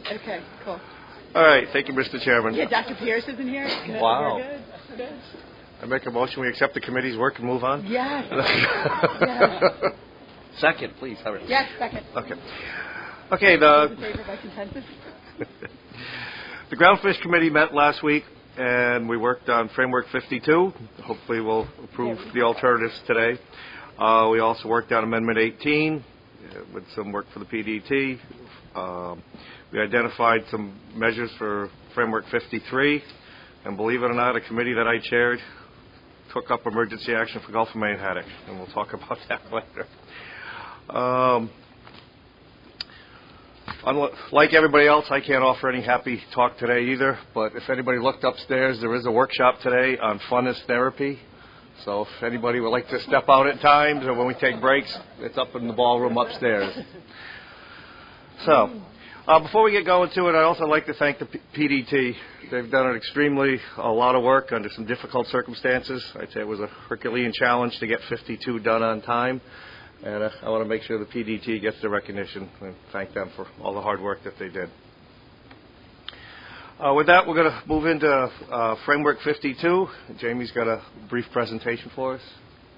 Okay, cool. All right. Thank you, Mr. Chairman. Yeah, Dr. Pierce isn't here. Good. Wow. Good. I make a motion we accept the committee's work and move on? Yes. Yes. Second, please. Hurry. Yes, second. Okay, In favor by consensus? the Groundfish Committee met last week, and we worked on Framework 52. Hopefully we'll approve the alternatives today. We also worked on Amendment 18 with some work for the PDT. We identified some measures for Framework 53, and believe it or not, a committee that I chaired took up emergency action for Gulf of Maine haddock, and we'll talk about that later. Like everybody else, I can't offer any happy talk today either, but if anybody looked upstairs, there is a workshop today on funness therapy. So if anybody would like to step out at times or when we take breaks, it's up in the ballroom upstairs. So before we get going to it, I'd also like to thank the PDT. They've done a lot of work under some difficult circumstances. I'd say it was a Herculean challenge to get 52 done on time. And I want to make sure the PDT gets the recognition and thank them for all the hard work that they did. With that, we're going to move into Framework 52. Jamie's got a brief presentation for us.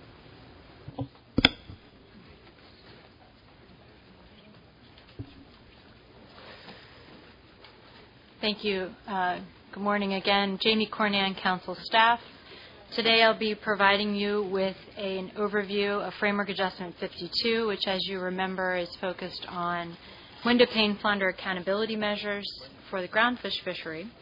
Thank you. Good morning again. Jamie Cornan, Council staff. Today I'll be providing you with an overview of Framework Adjustment 52, which, as you remember, is focused on window pane flounder accountability measures for the groundfish fishery.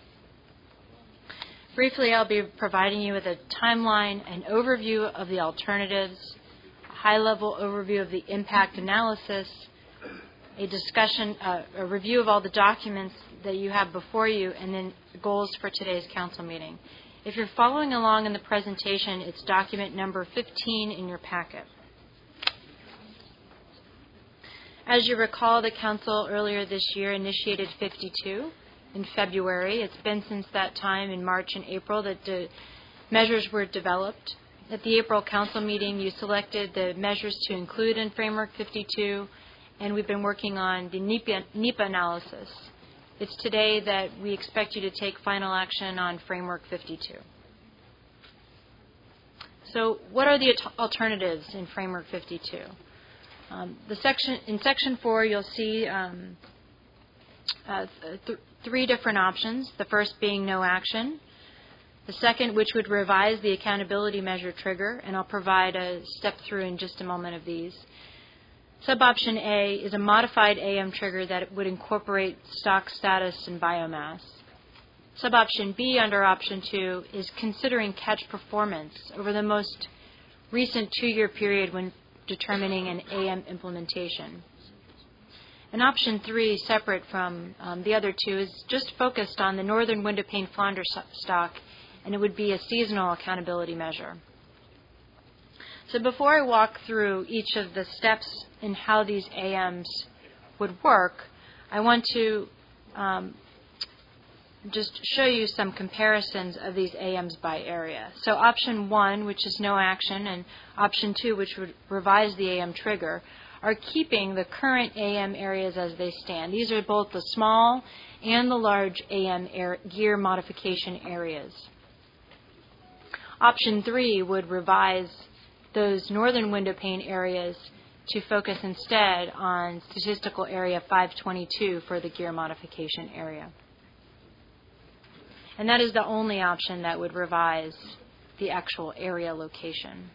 Briefly, I'll be providing you with a timeline, an overview of the alternatives, a high-level overview of the impact analysis, a discussion, a review of all the documents that you have before you, and then goals for today's council meeting. If you're following along in the presentation, it's document number 15 in your packet. As you recall, the council earlier this year initiated 52 in February. It's been since that time in March and April that the measures were developed. At the April council meeting, you selected the measures to include in Framework 52, and we've been working on the NEPA analysis. It's today that we expect you to take final action on Framework 52. So what are the alternatives in Framework 52? In Section 4, you'll see three different options, the first being no action, the second, which would revise the accountability measure trigger, and I'll provide a step through in just a moment of these. Sub-option A is a modified AM trigger that would incorporate stock status and biomass. Sub-option B under option 2 is considering catch performance over the most recent 2-year period when determining an AM implementation. And option 3, separate from the other two, is just focused on the northern window pane flounder stock, and it would be a seasonal accountability measure. So before I walk through each of the steps in how these AMs would work, I want to just show you some comparisons of these AMs by area. So option 1, which is no action, and option 2, which would revise the AM trigger, are keeping the current AM areas as they stand. These are both the small and the large AM gear modification areas. Option 3 would revise those northern window pane areas to focus instead on statistical area 522 for the gear modification area. And that is the only option that would revise the actual area location.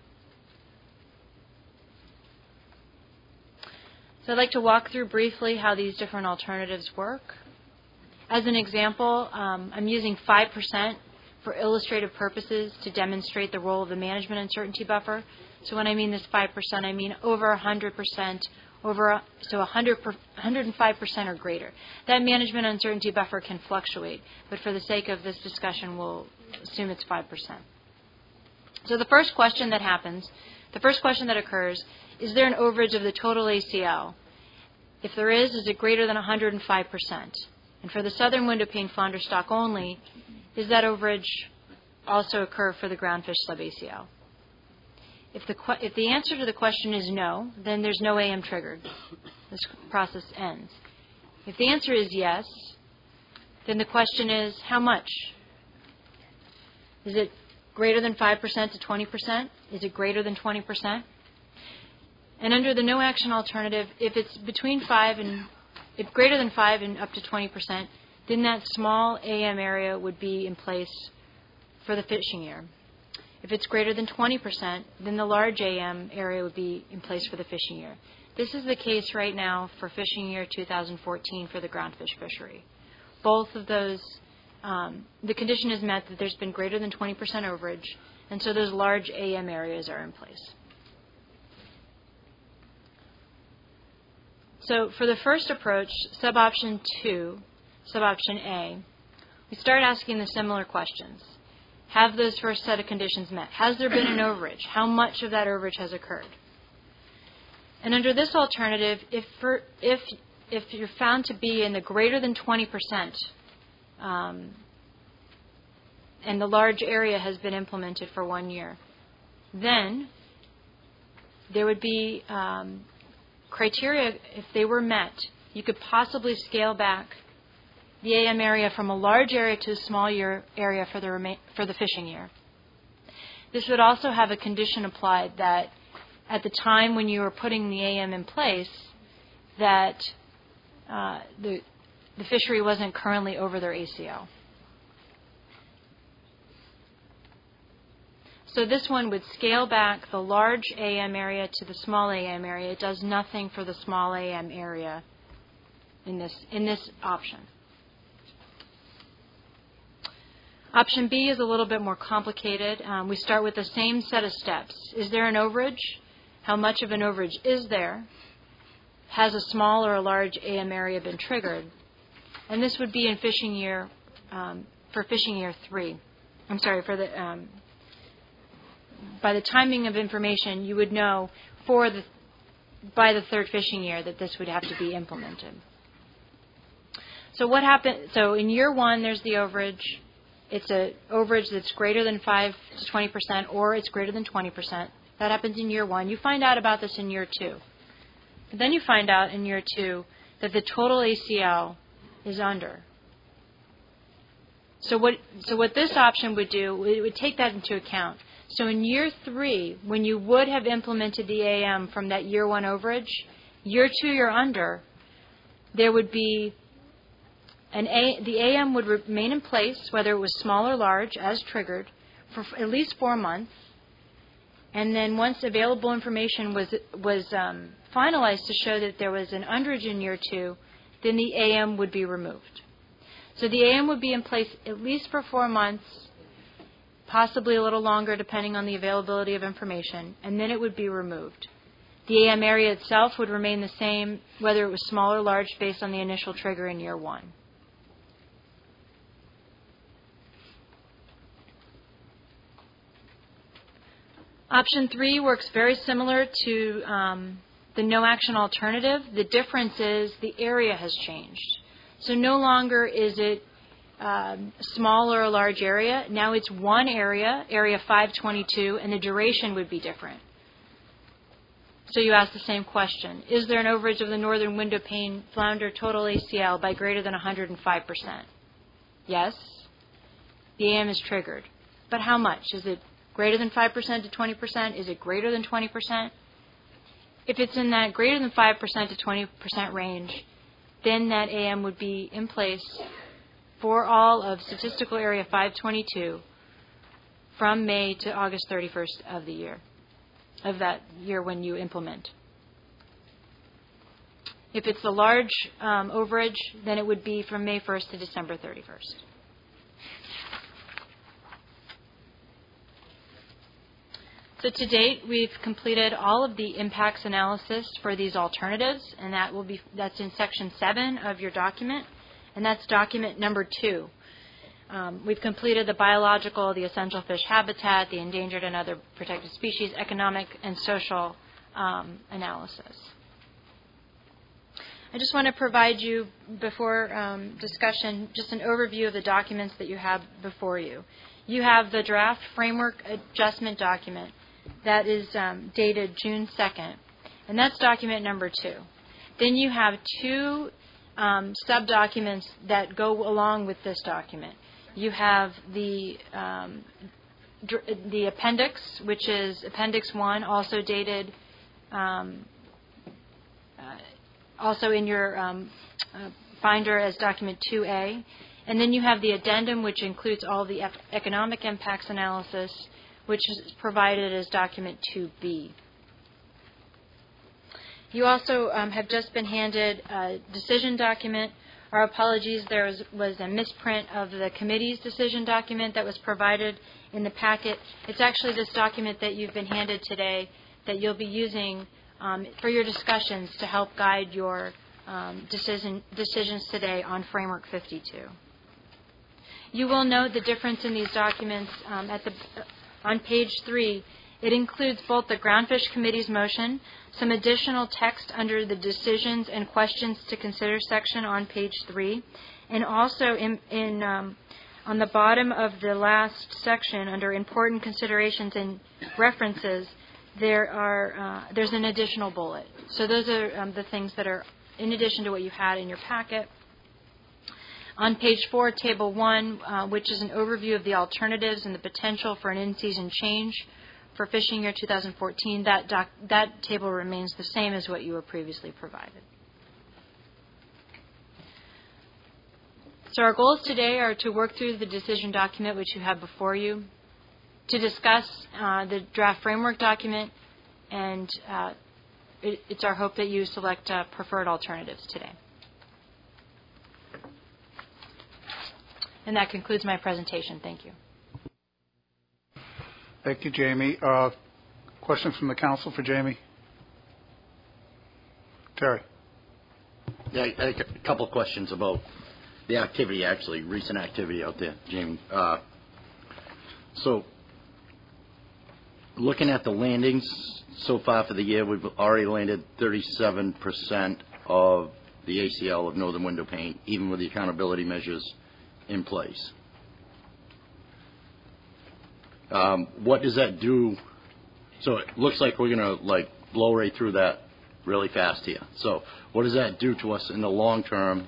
So I'd like to walk through briefly how these different alternatives work. As an example, I'm using 5% for illustrative purposes to demonstrate the role of the management uncertainty buffer. So when I mean this 5%, I mean over 100%, so 105% or greater. That management uncertainty buffer can fluctuate, but for the sake of this discussion, we'll assume it's 5%. So the first question that occurs, is there an overage of the total ACL? If there is it greater than 105%? And for the southern window pane flounder stock only, does that overage also occur for the groundfish sub-ACL? If the answer to the question is no, then there's no AM triggered. This process ends. If the answer is yes, then the question is how much? Is it greater than 5% to 20%? Is it greater than 20%? And under the no action alternative, if it's if greater than 5 and up to 20%, then that small AM area would be in place for the fishing year. If it's greater than 20%, then the large AM area would be in place for the fishing year. This is the case right now for fishing year 2014 for the groundfish fishery. Both of those, the condition is met that there's been greater than 20% overage, and so those large AM areas are in place. So for the first approach, suboption 2, suboption A, we start asking the similar questions. Have those first set of conditions met? Has there been an overage? How much of that overage has occurred? And under this alternative, if you're found to be in the greater than 20%, and the large area has been implemented for 1 year, then there would be criteria, if they were met, you could possibly scale back the AM area from a large area to a small area for the fishing year. This would also have a condition applied that at the time when you were putting the AM in place, that the fishery wasn't currently over their ACL. So this one would scale back the large AM area to the small AM area. It does nothing for the small AM area in this option. Option B is a little bit more complicated. We start with the same set of steps. Is there an overage? How much of an overage is there? Has a small or a large AM area been triggered? And this would be in fishing year, for fishing year 3. I'm sorry, for the by the timing of information, you would know by the third fishing year that this would have to be implemented. So what happened? So in year 1, there's the overage. It's an overage that's greater than 5 to 20%, or it's greater than 20%. That happens in year 1. You find out about this in year 2. And then you find out in year 2 that the total ACL is under. So what this option would do, it would take that into account. So in year 3, when you would have implemented the AM from that year 1 overage, year 2 you're under, there would be the AM would remain in place, whether it was small or large, as triggered, for at least 4 months. And then once available information was finalized to show that there was an underage in year 2, then the AM would be removed. So the AM would be in place at least for 4 months, possibly a little longer depending on the availability of information, and then it would be removed. The AM area itself would remain the same, whether it was small or large, based on the initial trigger in year 1. Option 3 works very similar to the no action alternative. The difference is the area has changed. So no longer is it small or a large area. Now it's one area, area 522, and the duration would be different. So you ask the same question. Is there an overage of the northern window pane flounder total ACL by greater than 105%? Yes. The AM is triggered. But how much? Is it greater than 5% to 20%? Is it greater than 20%? If it's in that greater than 5% to 20% range, then that AM would be in place for all of statistical area 522 from May to August 31st of the year, of that year when you implement. If it's a large overage, then it would be from May 1st to December 31st. So to date, we've completed all of the impacts analysis for these alternatives, and that's in section 7 of your document, and that's document number 2. We've completed the biological, the essential fish habitat, the endangered and other protected species, economic and social analysis. I just want to provide you, before discussion, just an overview of the documents that you have before you. You have the draft framework adjustment document that is dated June 2nd, and that's document number 2. Then you have 2 sub-documents that go along with this document. You have the appendix, which is Appendix 1, also dated, also in your binder as Document 2A. And then you have the addendum, which includes all the economic impacts analysis, which is provided as Document 2B. You also have just been handed a decision document. Our apologies, there was a misprint of the committee's decision document that was provided in the packet. It's actually this document that you've been handed today that you'll be using for your discussions to help guide your decisions today on Framework 52. You will note the difference in these documents on page 3. It includes both the Groundfish Committee's motion, some additional text under the decisions and questions to consider section on page 3, and also on the bottom of the last section under important considerations and references, there's an additional bullet. So those are the things that are in addition to what you had in your packet. On page 4, Table 1, which is an overview of the alternatives and the potential for an in-season change for fishing year 2014, that table remains the same as what you were previously provided. So our goals today are to work through the decision document, which you have before you, to discuss the draft framework document, and it's our hope that you select preferred alternatives today. And that concludes my presentation. Thank you. Thank you, Jamie. Question from the council for Jamie? Terry. Yeah, I had a couple of questions about the activity, actually, recent activity out there, Jamie. So, looking at the landings so far for the year, we've already landed 37% of the ACL of northern window pane, even with the accountability measures in place. What does that do? So it looks like we're going to blow right through that really fast here. So what does that do to us in the long term?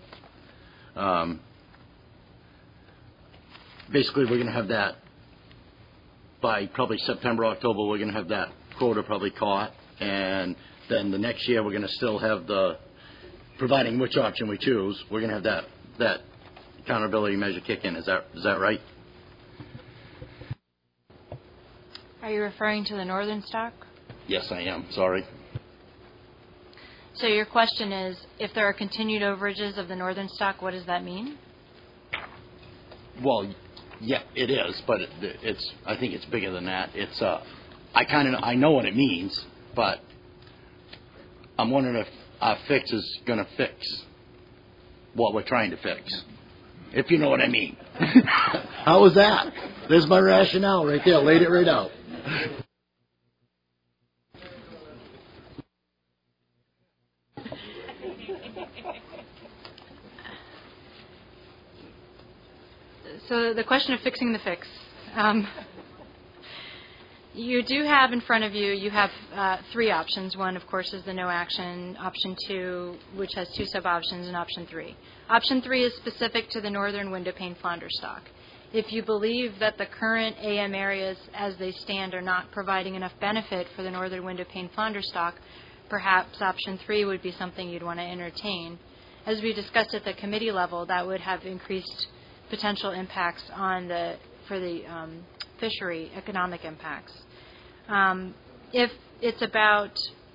Basically, we're going to have that by probably September, October. We're going to have that quota probably caught, and then the next year we're going to still have providing which option we choose, we're going to have that accountability measure kick in. Is that right? Are you referring to the northern stock? Yes, I am. Sorry. So your question is, if there are continued overages of the northern stock, what does that mean? Well, yeah, it is, but I think it's bigger than that. It's I know what it means, but I'm wondering if our fix is going to fix what we're trying to fix, if you know what I mean. How was that? There's my rationale right there. Laid it right out. So the question of fixing the fix. You do have in front of you, you have 3 options. One, of course, is the no action. Option 2, which has 2 sub-options, and Option 3. Option 3 is specific to the northern window pane flounder stock. If you believe that the current AM areas as they stand are not providing enough benefit for the northern window pane flounder stock, perhaps Option 3 would be something you'd want to entertain. As we discussed at the committee level, that would have increased potential impacts for the fishery, economic impacts. If it's about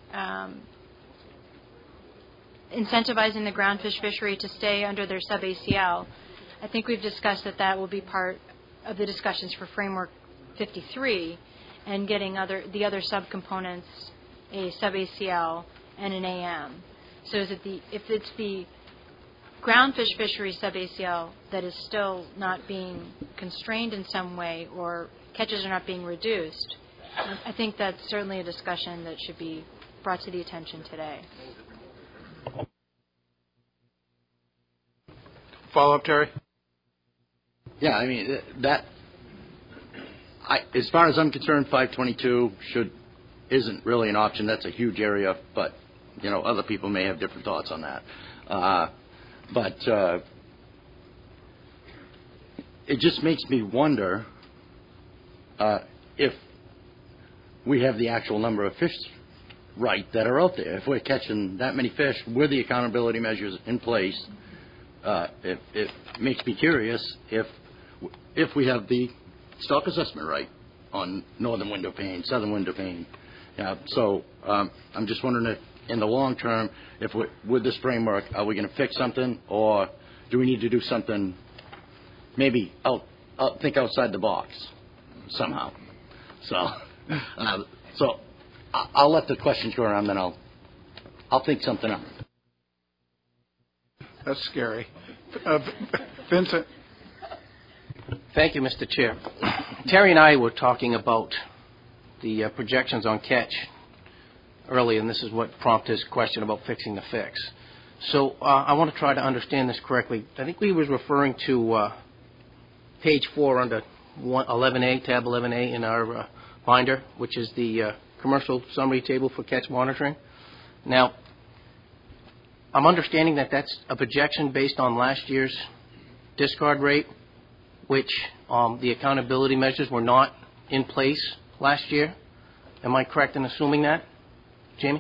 incentivizing the groundfish fishery to stay under their sub-ACL, I think we've discussed that will be part of the discussions for Framework 53 and getting the other subcomponents, a sub-ACL and an AM. So if it's the groundfish fishery sub-ACL that is still not being constrained in some way or catches are not being reduced, I think that's certainly a discussion that should be brought to the attention today. Follow up, Terry? Yeah, I mean, as far as I'm concerned, 522 isn't really an option. That's a huge area, but, other people may have different thoughts on that. But it just makes me wonder if we have the actual number of fish right that are out there. If we're catching that many fish with the accountability measures in place, it makes me curious if we have the stock assessment right on northern window pane, southern window pane. So I'm just wondering if in the long term, if with this framework, are we going to fix something, or do we need to do something, maybe think outside the box somehow? So I'll let the questions go around, then I'll think something up. That's scary. Vincent. Thank you, Mr. Chair. Terry and I were talking about the projections on catch earlier, and this is what prompted his question about fixing the fix. So I want to try to understand this correctly. I think we was referring to page 4 under 11A, tab 11A in our binder, which is the commercial summary table for catch monitoring. Now, I'm understanding that that's a projection based on last year's discard rate, which the accountability measures were not in place last year. Am I correct in assuming that, Jamie?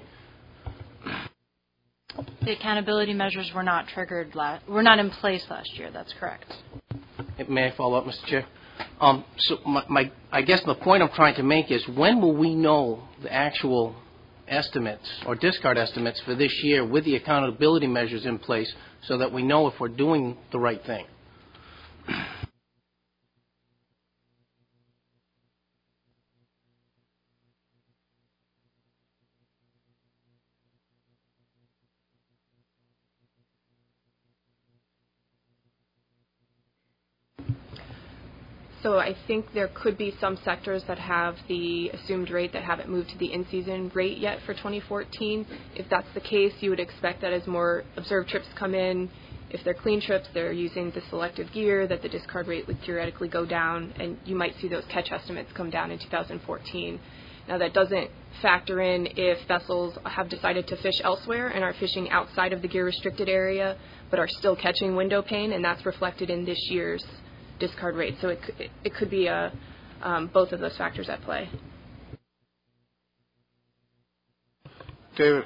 The accountability measures were not were not in place last year. That's correct. May I follow up, Mr. Chair? So I guess the point I'm trying to make is, when will we know the actual estimates or discard estimates for this year with the accountability measures in place, so that we know if we're doing the right thing? So I think there could be some sectors that have the assumed rate that haven't moved to the in-season rate yet for 2014. If that's the case, you would expect that as more observed trips come in, if they're clean trips, they're using the selective gear, that the discard rate would theoretically go down, and you might see those catch estimates come down in 2014. Now, that doesn't factor in if vessels have decided to fish elsewhere and are fishing outside of the gear-restricted area, but are still catching window pane, and that's reflected in this year's discard rate. So it could be both of those factors at play. David.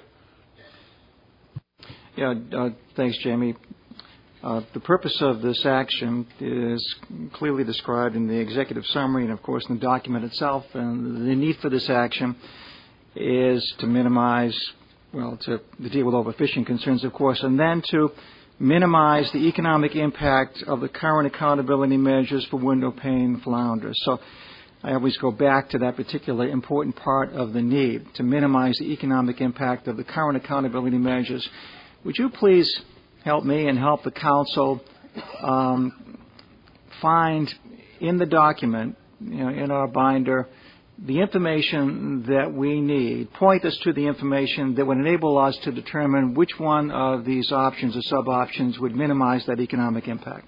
Yeah, thanks, Jamie. The purpose of this action is clearly described in the executive summary and, of course, in the document itself. And the need for this action is to minimize, to deal with overfishing concerns, of course, and then to minimize the economic impact of the current accountability measures for window pane flounder. So I always go back to that particular important part of the need, to minimize the economic impact of the current accountability measures. Would you please help me and help the council find in the document, in our binder, the information that we need, point us to the information that would enable us to determine which one of these options or sub-options would minimize that economic impact?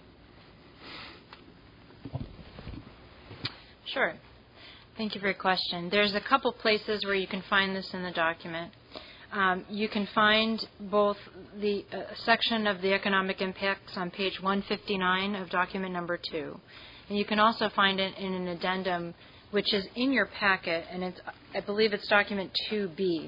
Sure. Thank you for your question. There's a couple places where you can find this in the document. You can find both the section of the economic impacts on page 159 of document number 2. And you can also find it in an addendum which is in your packet, and I believe it's document 2B.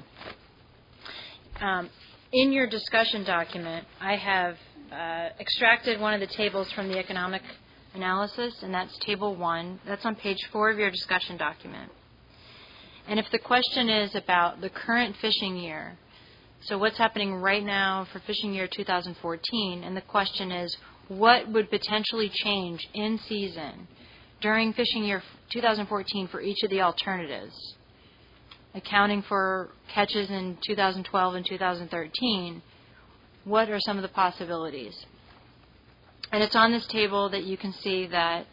In your discussion document, I have extracted one of the tables from the economic analysis, and that's table 1. That's on page 4 of your discussion document. And if the question is about the current fishing year, so what's happening right now for fishing year 2014, and the question is, what would potentially change in season during fishing year 2014 for each of the alternatives, accounting for catches in 2012 and 2013, what are some of the possibilities? And it's on this table that you can see that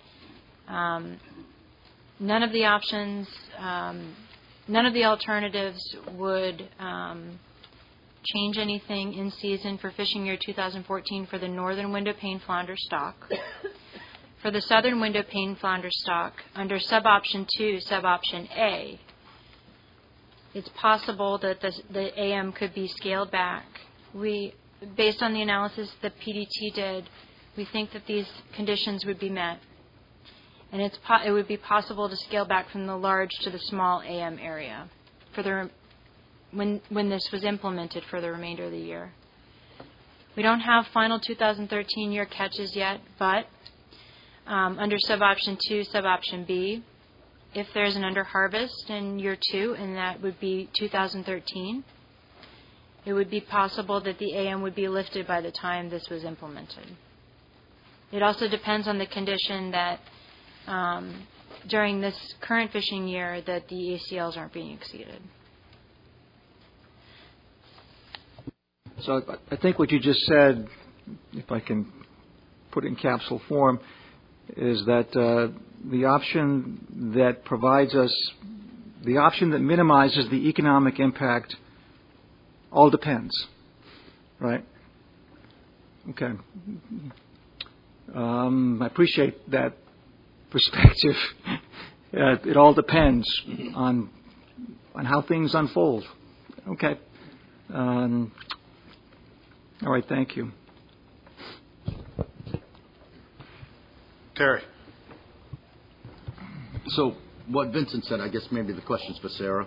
none of the options, none of the alternatives would change anything in season for fishing year 2014 for the northern window pane flounder stock. For the southern window pane flounder stock, under sub-option 2, sub-option A, it's possible that the AM could be scaled back. We based on the analysis that PDT did, we think that these conditions would be met. And it would be possible to scale back from the large to the small AM area for when this was implemented for the remainder of the year. We don't have final 2013 year catches yet, but under suboption 2, suboption B, if there's an underharvest in year 2, and that would be 2013, it would be possible that the AM would be lifted by the time this was implemented. It also depends on the condition that during this current fishing year that the ACLs aren't being exceeded. So I think what you just said, if I can put it in capsule form, is that the option that provides us, the option that minimizes the economic impact, all depends, right? Okay. I appreciate that perspective. It all depends on how things unfold. Okay. All right. Thank you. Terry. So what Vincent said, I guess maybe the question's for Sarah.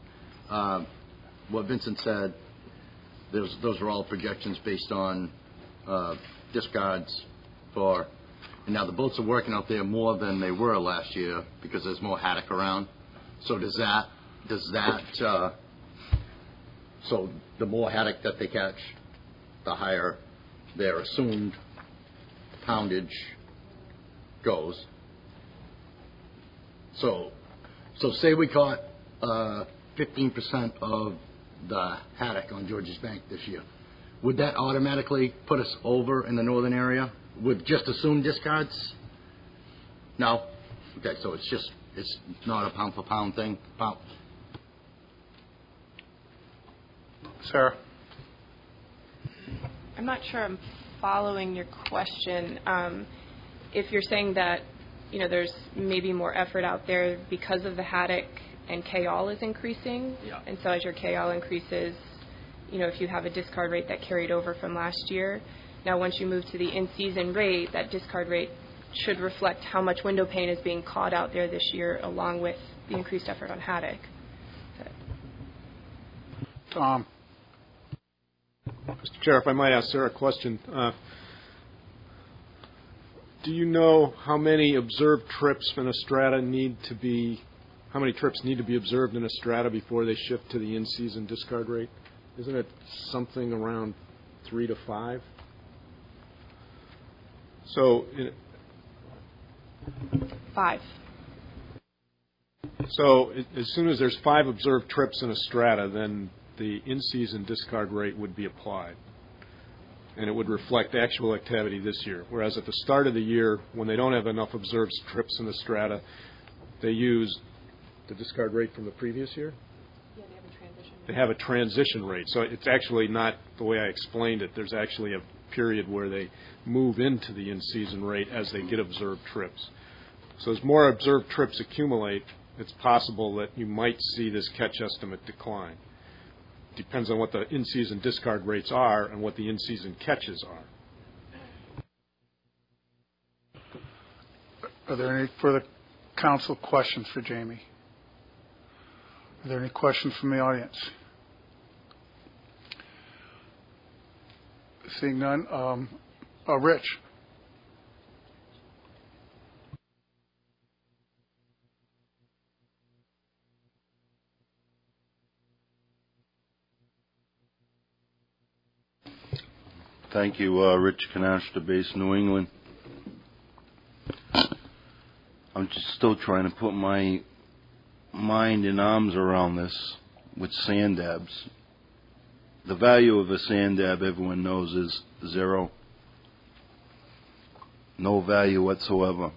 What Vincent said, those are all projections based on discards for. And now the boats are working out there more than they were last year because there's more haddock around. So does that so the more haddock that they catch, the higher their assumed poundage goes. So say we caught 15% of the haddock on Georges Bank this year. Would that automatically put us over in the northern area with just assumed discards? No? Okay, so it's not a pound for pound thing? Sarah? I'm not sure I'm following your question. If you're saying that, there's maybe more effort out there because of the haddock and KAL is increasing, yeah. And so as your KAL increases, if you have a discard rate that carried over from last year, now once you move to the in-season rate, that discard rate should reflect how much window pane is being caught out there this year along with the increased effort on haddock. Tom. Mr. Chair, if I might ask Sarah a question. Do you know how many observed trips in a strata how many trips need to be observed in a strata before they shift to the in-season discard rate? Isn't it something around 3 to 5? So 5. So as soon as there's 5 observed trips in a strata, then the in-season discard rate would be applied. And it would reflect actual activity this year. Whereas at the start of the year, when they don't have enough observed trips in the strata, they use the discard rate from the previous year? Yeah, they have a transition rate. They have a transition rate. So it's actually not the way I explained it. There's actually a period where they move into the in-season rate as they get observed trips. So as more observed trips accumulate, it's possible that you might see this catch estimate decline. Depends on what the in-season discard rates are and what the in-season catches are. Are there any further council questions for Jamie? Are there any questions from the audience? Seeing none, Rich. Thank you, Rich Canasta, base New England. I'm just still trying to put my mind and arms around this with sand dabs. The value of a sand dab, everyone knows, is 0. No value whatsoever.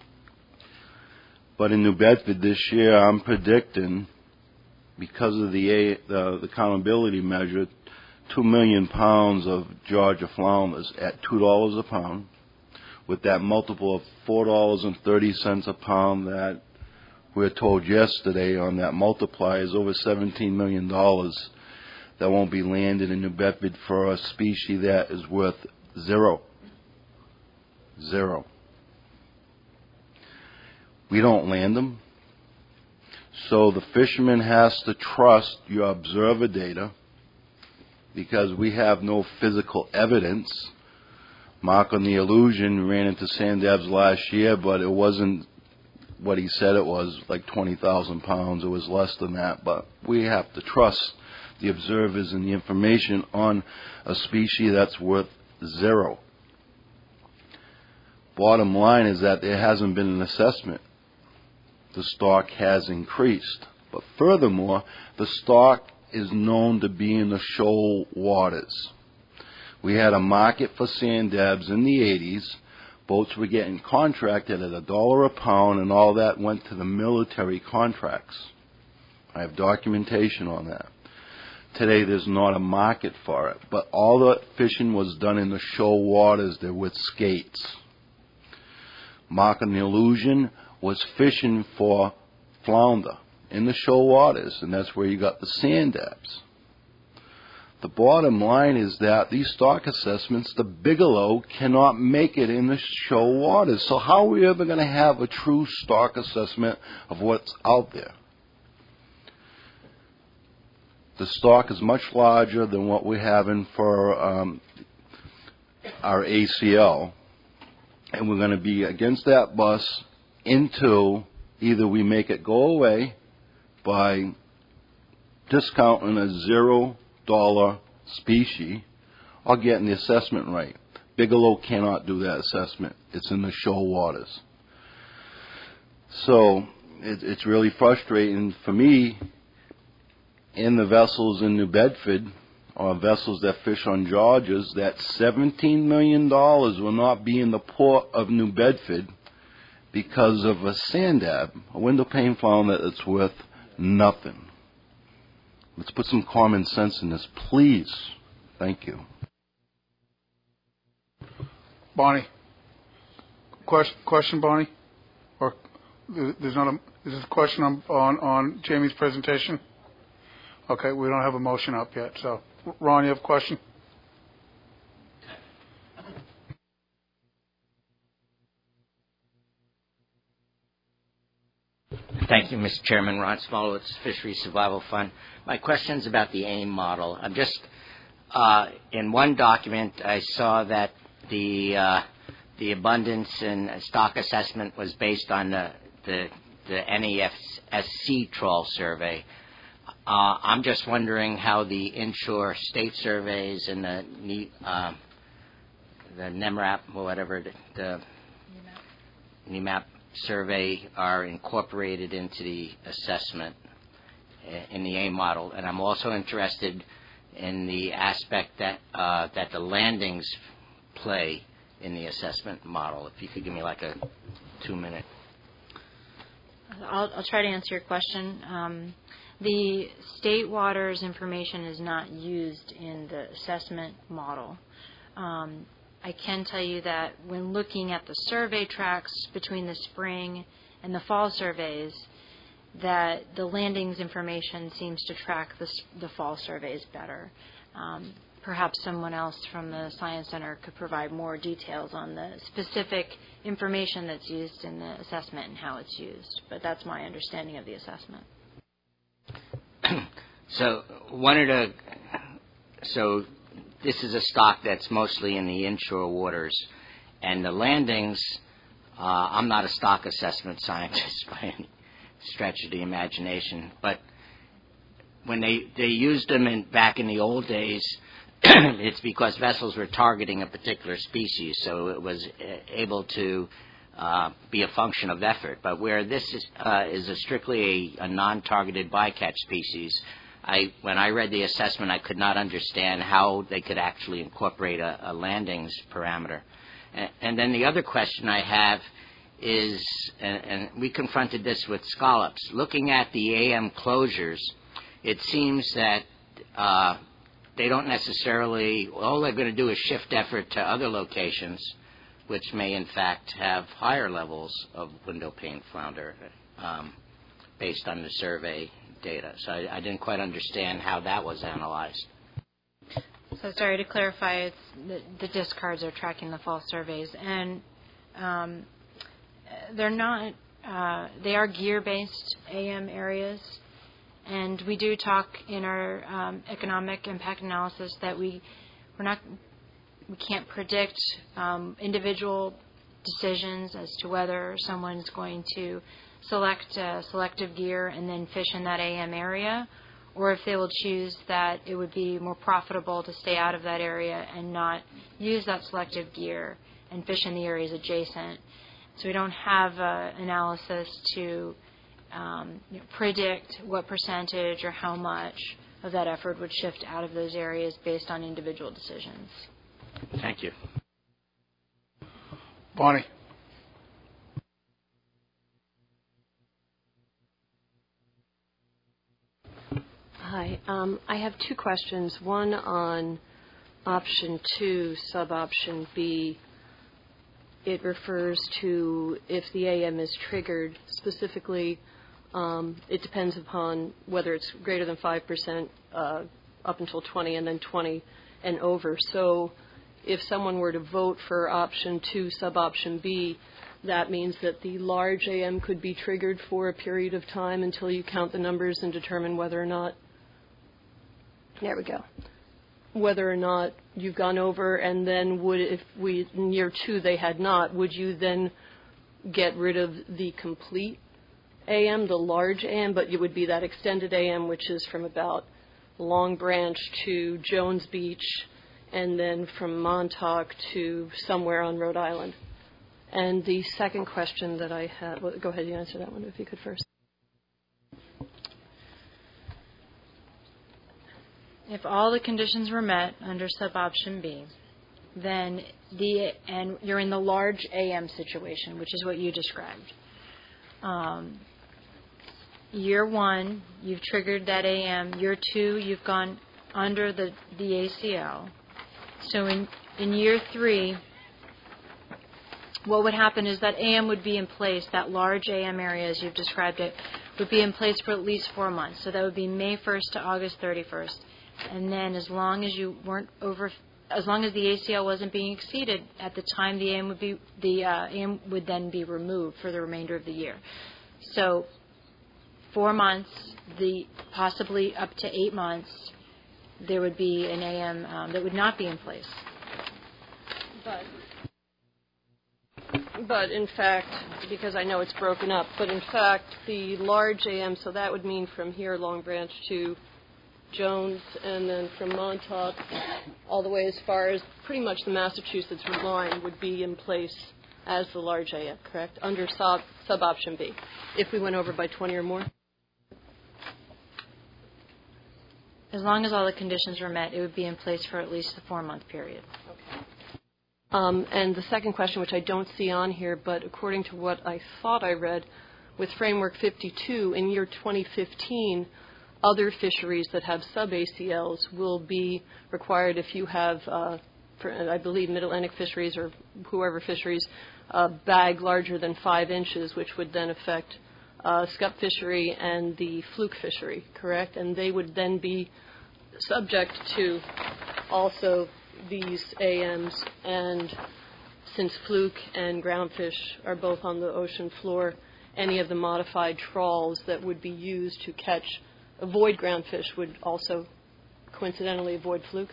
But in New Bedford this year, I'm predicting, because of the accountability measure, 2 million pounds of Georgia flounders at $2 a pound, with that multiple of $4.30 a pound that we were told yesterday on that multiplier is over $17 million that won't be landed in New Bedford for a species that is worth zero. Zero. We don't land them. So the fisherman has to trust your observer data because we have no physical evidence. Mark on the Illusion ran into sand dabs last year, but it wasn't what he said it was, like 20,000 pounds. It was less than that. But we have to trust the observers and the information on a species that's worth zero. Bottom line is that there hasn't been an assessment. The stock has increased. But furthermore, the stock is known to be in the shoal waters. We had a market for sand dabs in the 80s. Boats were getting contracted at $1 a pound, and all that went to the military contracts. I have documentation on that. Today there's not a market for it, but all the fishing was done in the shoal waters there with skates. Mark on the Illusion was fishing for flounder in the shoal waters, and that's where you got the sand dabs. The bottom line is that these stock assessments, the Bigelow cannot make it in the shoal waters. So how are we ever going to have a true stock assessment of what's out there? The stock is much larger than what we're having for our ACL. And we're going to be against that bus until either we make it go away by discounting a $0 species or getting the assessment right. Bigelow cannot do that assessment. It's in the shoal waters. So it's really frustrating for me in the vessels in New Bedford or vessels that fish on Georges that $17 million will not be in the port of New Bedford because of a sand dab, a window pane flounder that's worth nothing. Let's put some common sense in this, please. Thank you. Bonnie. Question, Bonnie? Or there's not a, is this a question on Jamie's presentation? Okay, we don't have a motion up yet. So, Ron, you have a question? Thank you, Mr. Chairman. Ron Smolowitz, Fisheries Survival Fund. My question's about the AIM model. I'm just, in one document, I saw that the abundance and stock assessment was based on the NEFSC trawl survey. I'm just wondering how the inshore state surveys and the NEMRAP or whatever, the NEMAP survey are incorporated into the assessment in the AIM model. And I'm also interested in the aspect that the landings play in the assessment model. If you could give me like a 2-minute. I'll try to answer your question. The state waters information is not used in the assessment model. I can tell you that when looking at the survey tracks between the spring and the fall surveys, that the landings information seems to track the fall surveys better. Perhaps someone else from the Science Center could provide more details on the specific information that's used in the assessment and how it's used. But that's my understanding of the assessment. So this is a stock that's mostly in the inshore waters, and the landings, I'm not a stock assessment scientist by any stretch of the imagination, but when they used them back in the old days, it's because vessels were targeting a particular species, so it was able to be a function of effort. But where this is strictly a non-targeted bycatch species, when I read the assessment, I could not understand how they could actually incorporate a landings parameter. And then the other question I have is, and we confronted this with scallops, looking at the AM closures, it seems that they don't necessarily, all they're going to do is shift effort to other locations, which may in fact have higher levels of window pane flounder based on the survey data. So I didn't quite understand how that was analyzed. So sorry to clarify, it's the discards are tracking the fall surveys, and they're not. They are gear-based AM areas, and we do talk in our economic impact analysis that we can't predict individual decisions as to whether someone's going to select selective gear and then fish in that AM area, or if they will choose that it would be more profitable to stay out of that area and not use that selective gear and fish in the areas adjacent. So we don't have analysis to predict what percentage or how much of that effort would shift out of those areas based on individual decisions. Thank you. Bonnie. Hi. I have two questions. One on option 2, sub-option B. It refers to if the AM is triggered. Specifically, it depends upon whether it's greater than 5% up until 20 and then 20 and over. So if someone were to vote for option 2, sub-option B, that means that the large AM could be triggered for a period of time until you count the numbers and determine whether or not, there we go, whether or not you've gone over, and then in year 2 they had not, would you then get rid of the complete AM, the large AM, but it would be that extended AM, which is from about Long Branch to Jones Beach, and then from Montauk to somewhere on Rhode Island? And the second question that I had, well, go ahead, you answer that one if you could first. If all the conditions were met under sub-option B, then and you're in the large AM situation, which is what you described. Year 1, you've triggered that AM. Year 2, you've gone under the ACL. So in year 3, what would happen is that AM would be in place, that large AM area as you've described it, would be in place for at least 4 months. So that would be May 1st to August 31st. And then as long as you weren't as long as the ACL wasn't being exceeded at the time, the AM would then be removed for the remainder of the year. So 4 months, possibly up to 8 months, there would be an AM that would not be in place. But in fact, because I know it's broken up, but in fact the large AM, so that would mean from here, Long Branch to Jones, and then from Montauk all the way as far as pretty much the Massachusetts line would be in place as the large AM, correct? Under sub-option B, if we went over by 20 or more? As long as all the conditions were met, it would be in place for at least the 4-month period. Okay. And the second question, which I don't see on here, but according to what I thought I read, with Framework 52, in year 2015, other fisheries that have sub-ACLs will be required if you have, I believe, Mid-Atlantic fisheries or whoever fisheries, bag larger than 5 inches, which would then affect scup fishery and the fluke fishery, correct? And they would then be subject to also these AMs, and since fluke and groundfish are both on the ocean floor, any of the modified trawls that would be used to avoid groundfish would also coincidentally avoid fluke?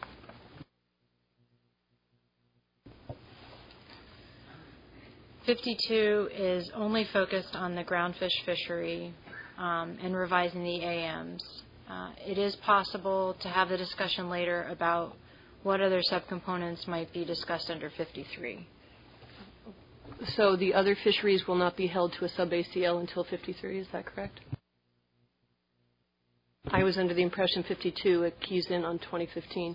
'52 is only focused on the groundfish fishery and revising the AMs. It is possible to have the discussion later about what other subcomponents might be discussed under 53. So the other fisheries will not be held to a sub-ACL until 53, is that correct? I was under the impression 52, it keys in on 2015.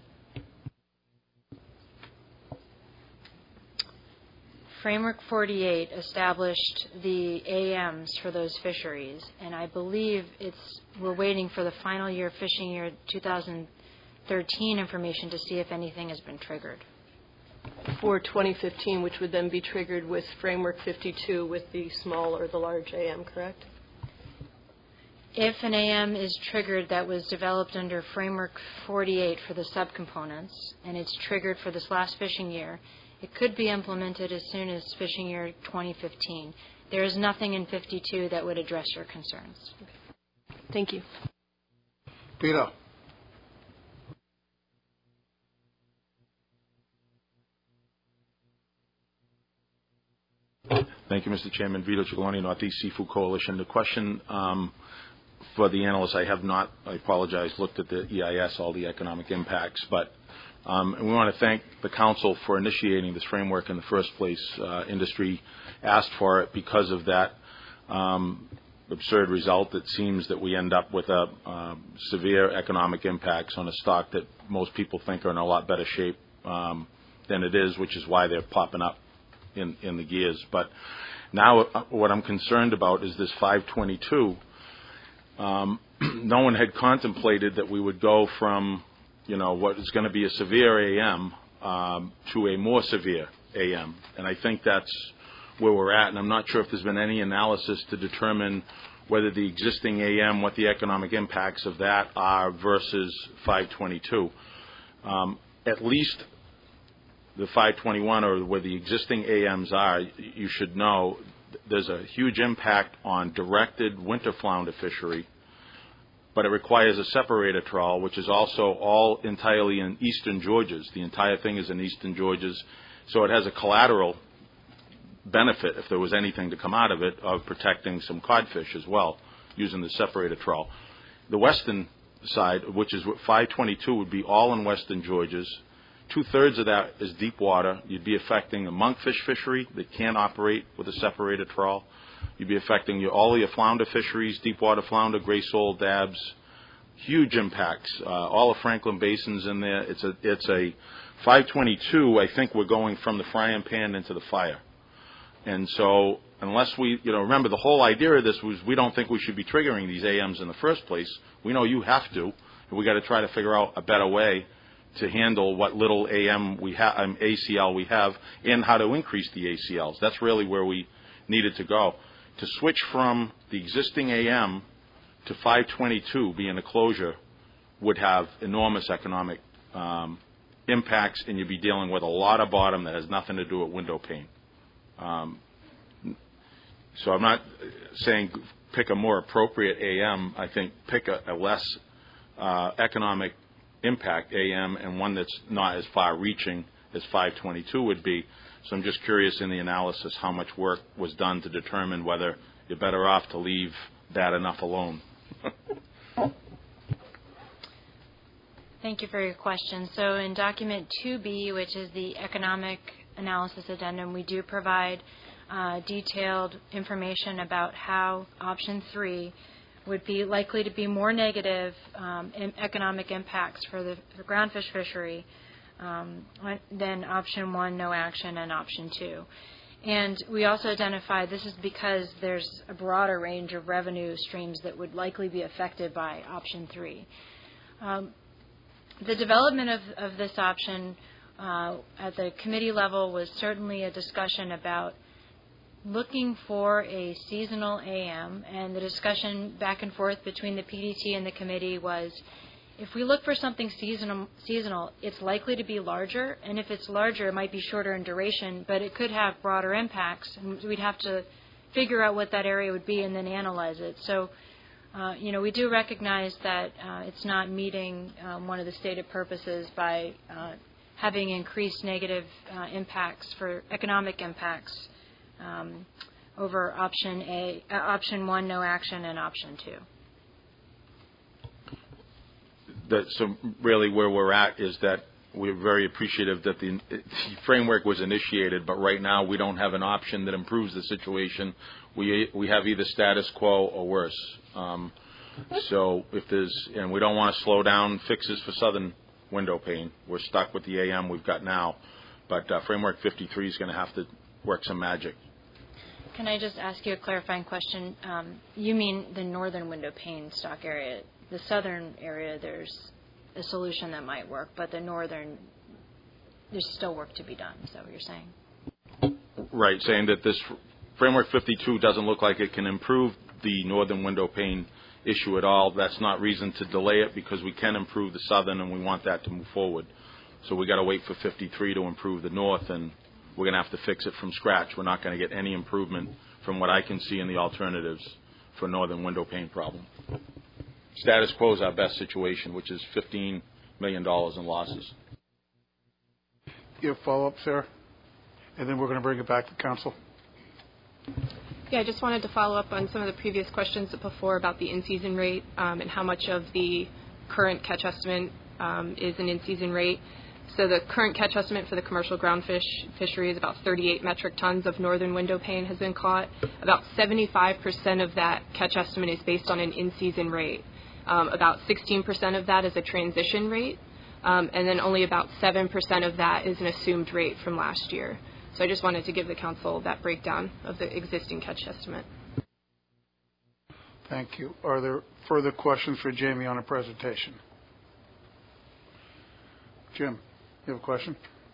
Framework 48 established the AMs for those fisheries, and I believe we're waiting for the final year fishing year 2013 information to see if anything has been triggered. For 2015, which would then be triggered with Framework 52 with the small or the large AM, correct? if an AM is triggered that was developed under Framework 48 for the subcomponents, and it's triggered for this last fishing year, it could be implemented as soon as fishing year 2015. There is nothing in 52 that would address your concerns. Thank you. Peter. Thank you, Mr. Chairman. Vito Ciccone, Northeast Seafood Coalition. The question for the analyst, I have not, I apologize, looked at the EIS, all the economic impacts, but and we want to thank the Council for initiating this framework in the first place. Industry asked for it because of that absurd result. It seems that we end up with severe economic impacts on a stock that most people think are in a lot better shape than it is, which is why they're popping up in the gears. But now what I'm concerned about is this 522. No one had contemplated that we would go from, what is going to be a severe AM to a more severe AM. And I think that's where we're at. And I'm not sure if there's been any analysis to determine whether the existing AM, what the economic impacts of that are versus 522. At least the 521 or where the existing AMs are, you should know there's a huge impact on directed winter flounder fishery, but it requires a separator trawl, which is also all entirely in eastern Georges. The entire thing is in eastern Georges, so it has a collateral benefit, if there was anything to come out of it, of protecting some codfish as well, using the separator trawl. The western side, which is what 522 would be all in western Georges, 2/3 of that is deep water. You'd be affecting the monkfish fishery that can't operate with a separator trawl. You'd be affecting all of your flounder fisheries, deep water flounder, gray sole, dabs, huge impacts. All of Franklin Basin's in there. It's a 522. I think we're going from the frying pan into the fire. And so unless we, remember the whole idea of this was we don't think we should be triggering these AMs in the first place. We know you have to. And we got to try to figure out a better way to handle what little AM we have, ACL we have, and how to increase the ACLs. That's really where we needed to go. To switch from the existing AM to 522 being a closure would have enormous economic impacts, and you'd be dealing with a lot of bottom that has nothing to do with window pane. So I'm not saying pick a more appropriate AM. I think pick a less economic impact AM and one that's not as far-reaching as 522 would be. So I'm just curious in the analysis how much work was done to determine whether you're better off to leave that enough alone. Thank you for your question. So in document 2B, which is the economic analysis addendum, we do provide detailed information about how option 3 would be likely to be more negative in economic impacts for the groundfish fishery than option 1, no action, and option 2. And we also identify this is because there's a broader range of revenue streams that would likely be affected by option 3. The development of this option at the committee level was certainly a discussion about looking for a seasonal AM, and the discussion back and forth between the PDT and the committee was, if we look for something seasonal, it's likely to be larger, and if it's larger, it might be shorter in duration, but it could have broader impacts, and we'd have to figure out what that area would be and then analyze it. So, we do recognize that it's not meeting one of the stated purposes by having increased negative impacts for economic impacts over option 1, no action, and option 2. So really where we're at is that we're very appreciative that the framework was initiated, but right now we don't have an option that improves the situation. We have either status quo or worse. So and we don't want to slow down fixes for southern window pane. We're stuck with the AM we've got now, but Framework 53 is going to have to work some magic. Can I just ask you a clarifying question? You mean the northern window pane stock area? The southern area, there's a solution that might work, but the northern, there's still work to be done. Is that what you're saying? Right, saying that this Framework 52 doesn't look like it can improve the northern window pane issue at all. That's not reason to delay it because we can improve the southern and we want that to move forward. So we got to wait for 53 to improve the north, and we're going to have to fix it from scratch. We're not going to get any improvement from what I can see in the alternatives for northern window pane problem. Status quo is our best situation, which is $15 million in losses. You have follow-up, Sarah? And then we're going to bring it back to council. Yeah, I just wanted to follow up on some of the previous questions before about the in-season rate and how much of the current catch estimate is an in-season rate. So the current catch estimate for the commercial groundfish fishery is about 38 metric tons of northern window pane has been caught. About 75% of that catch estimate is based on an in-season rate. About 16% of that is a transition rate, and then only about 7% of that is an assumed rate from last year. So I just wanted to give the council that breakdown of the existing catch estimate. Thank you. Are there further questions for Jamie on her presentation? Jim, you have a question?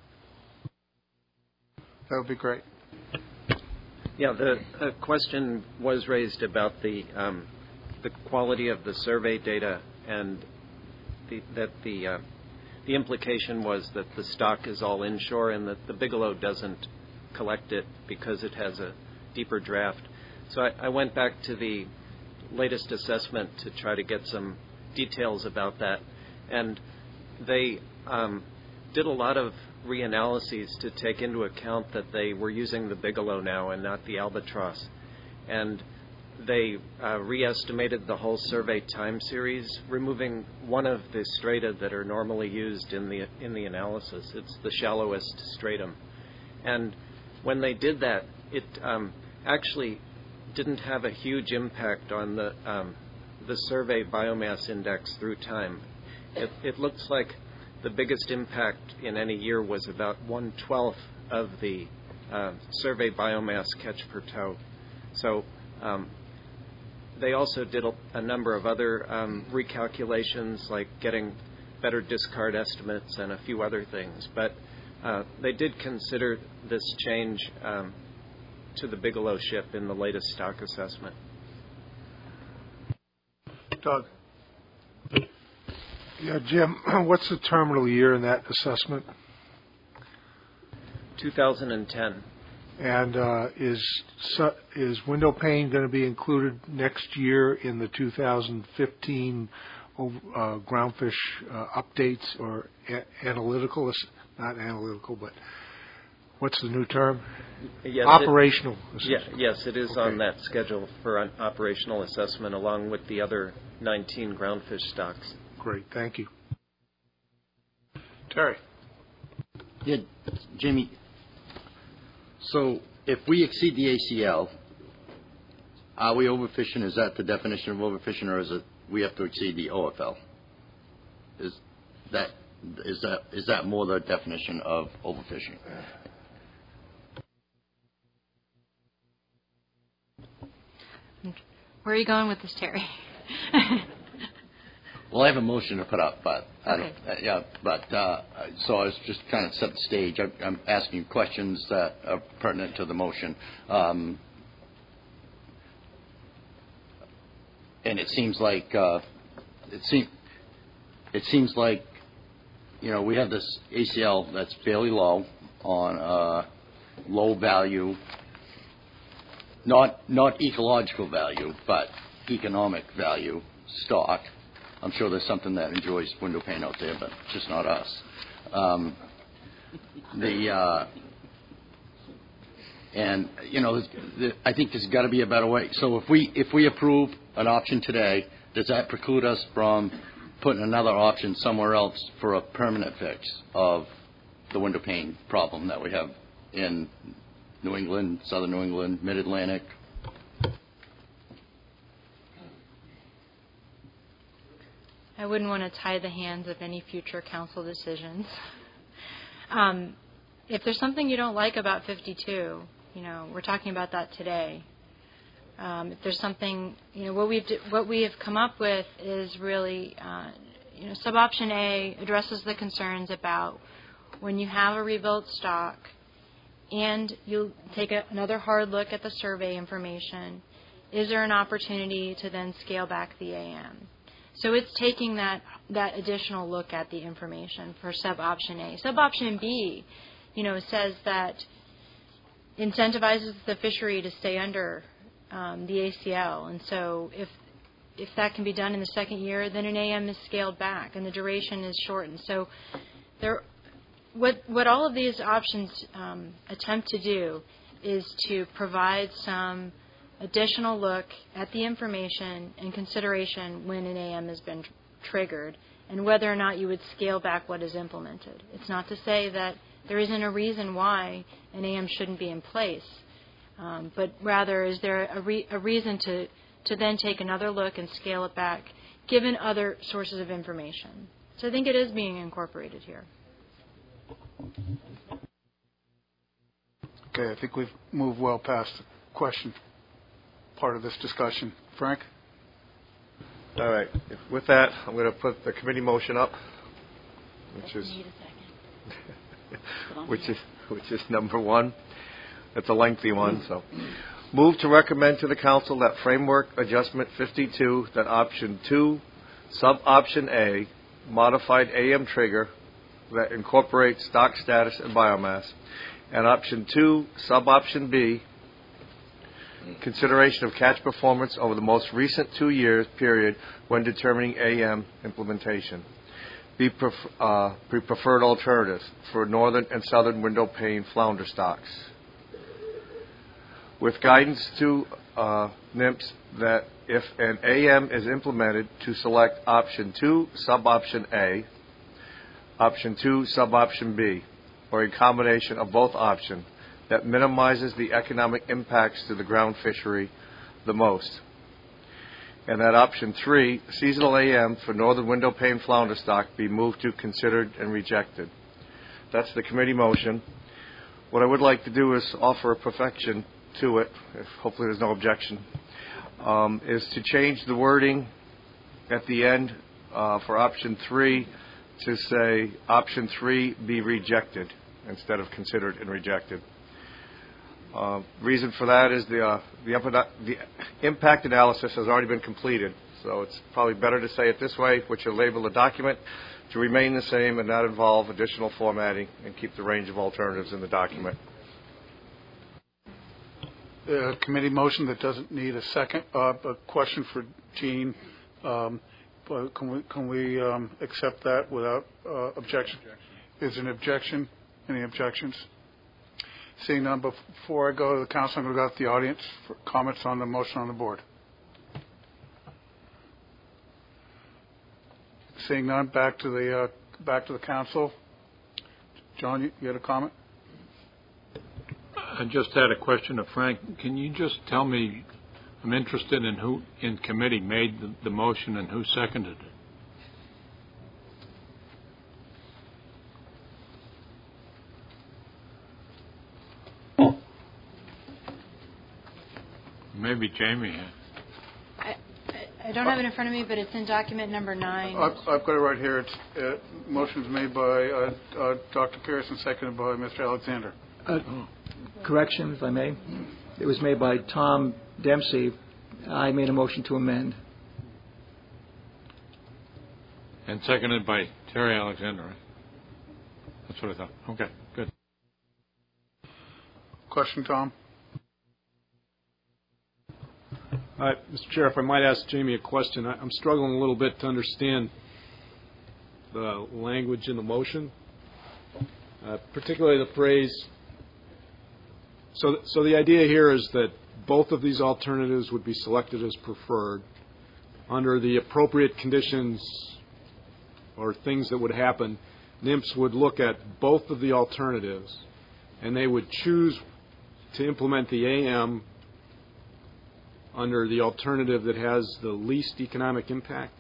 That would be great. Yeah, the question was raised about the quality of the survey data, and the implication was that the stock is all inshore and that the Bigelow doesn't collect it because it has a deeper draft. So I went back to the latest assessment to try to get some details about that, and they did a lot of reanalyses to take into account that they were using the Bigelow now and not the Albatross, and they re-estimated the whole survey time series, removing one of the strata that are normally used in the analysis. It's the shallowest stratum, and when they did that, it actually didn't have a huge impact on the survey biomass index through time. It looks like the biggest impact in any year was about 1/12 of the survey biomass catch per tow. So they also did a number of other recalculations, like getting better discard estimates and a few other things. But they did consider this change to the Bigelow ship in the latest stock assessment. Doug. Yeah, Jim, what's the terminal year in that assessment? 2010. And is window pane going to be included next year in the 2015 groundfish updates or analytical? Not analytical, but what's the new term? Yes, operational. Yes, it is on that schedule for an operational assessment along with the other 19 groundfish stocks. Great, thank you. Terry. Yeah, Jamie. So if we exceed the ACL, are we overfishing? Is that the definition of overfishing, or is it we have to exceed the OFL? Is that more the definition of overfishing? Where are you going with this, Terry? Well, I have a motion to put up, but okay. So I was just kind of set the stage. I'm asking you questions that are pertinent to the motion, and it seems like we have this ACL that's fairly low on low value, not ecological value, but economic value stock. I'm sure there's something that enjoys window pane out there, but just not us. I think there's got to be a better way. So if we approve an option today, does that preclude us from putting another option somewhere else for a permanent fix of the window pane problem that we have in New England, Southern New England, Mid-Atlantic? I wouldn't want to tie the hands of any future council decisions. If there's something you don't like about 52, we're talking about that today. If there's something, what we have come up with is really, sub-option A addresses the concerns about when you have a rebuilt stock and you take another hard look at the survey information is there an opportunity to then scale back the AM? So it's taking that additional look at the information for sub-option A. Sub-option B, says that incentivizes the fishery to stay under the ACL. And so if that can be done in the second year, then an AM is scaled back and the duration is shortened. So what all of these options attempt to do is to provide some additional look at the information and consideration when an AM has been triggered and whether or not you would scale back what is implemented. It's not to say that there isn't a reason why an AM shouldn't be in place, but rather is there a reason to then take another look and scale it back given other sources of information. So I think it is being incorporated here. Okay, I think we've moved well past the question part of this discussion. Frank? All right. With that, I'm going to put the committee motion up, which is number 1. It's a lengthy one. So, move to recommend to the council that Framework Adjustment 52, that option 2, sub-option A, modified AM trigger that incorporates stock status and biomass, and option 2, sub-option B, consideration of catch performance over the most recent 2 years period when determining AM implementation. Be preferred alternatives for northern and southern window pane flounder stocks. With guidance to NIMS that if an AM is implemented, to select option 2, sub-option A, option 2, sub-option B, or a combination of both options that minimizes the economic impacts to the ground fishery the most. And that option 3, seasonal AM for northern window pane flounder stock, be moved to considered and rejected. That's the committee motion. What I would like to do is offer a perfection to it, if hopefully there's no objection, is to change the wording at the end for option 3 to say option 3 be rejected instead of considered and rejected. Reason for that is the impact analysis has already been completed, so it's probably better to say it this way, which will label the document to remain the same and not involve additional formatting and keep the range of alternatives in the document. Committee motion that doesn't need a second. A question for Gene. But can we accept that without objection? Is there an objection? Any objections? Seeing none, before I go to the council, I'm going to go to the audience for comments on the motion on the board. Seeing none, back to the council. John, you had a comment? I just had a question of Frank. Can you just tell me? I'm interested in who in committee made the motion and who seconded it. Maybe Jamie had. I don't have it in front of me, but it's in document number 9. I've got it right here. It's motion is made by Dr. Pierce and seconded by Mr. Alexander. Correction, if I may. It was made by Tom Dempsey. I made a motion to amend. And seconded by Terry Alexander, right? That's what I thought. Okay, good. Question, Tom? Mr. Chair, if I might ask Jamie a question. I'm struggling a little bit to understand the language in the motion, particularly the phrase. So the idea here is that both of these alternatives would be selected as preferred. Under the appropriate conditions or things that would happen, NIMS would look at both of the alternatives, and they would choose to implement the AM under the alternative that has the least economic impact?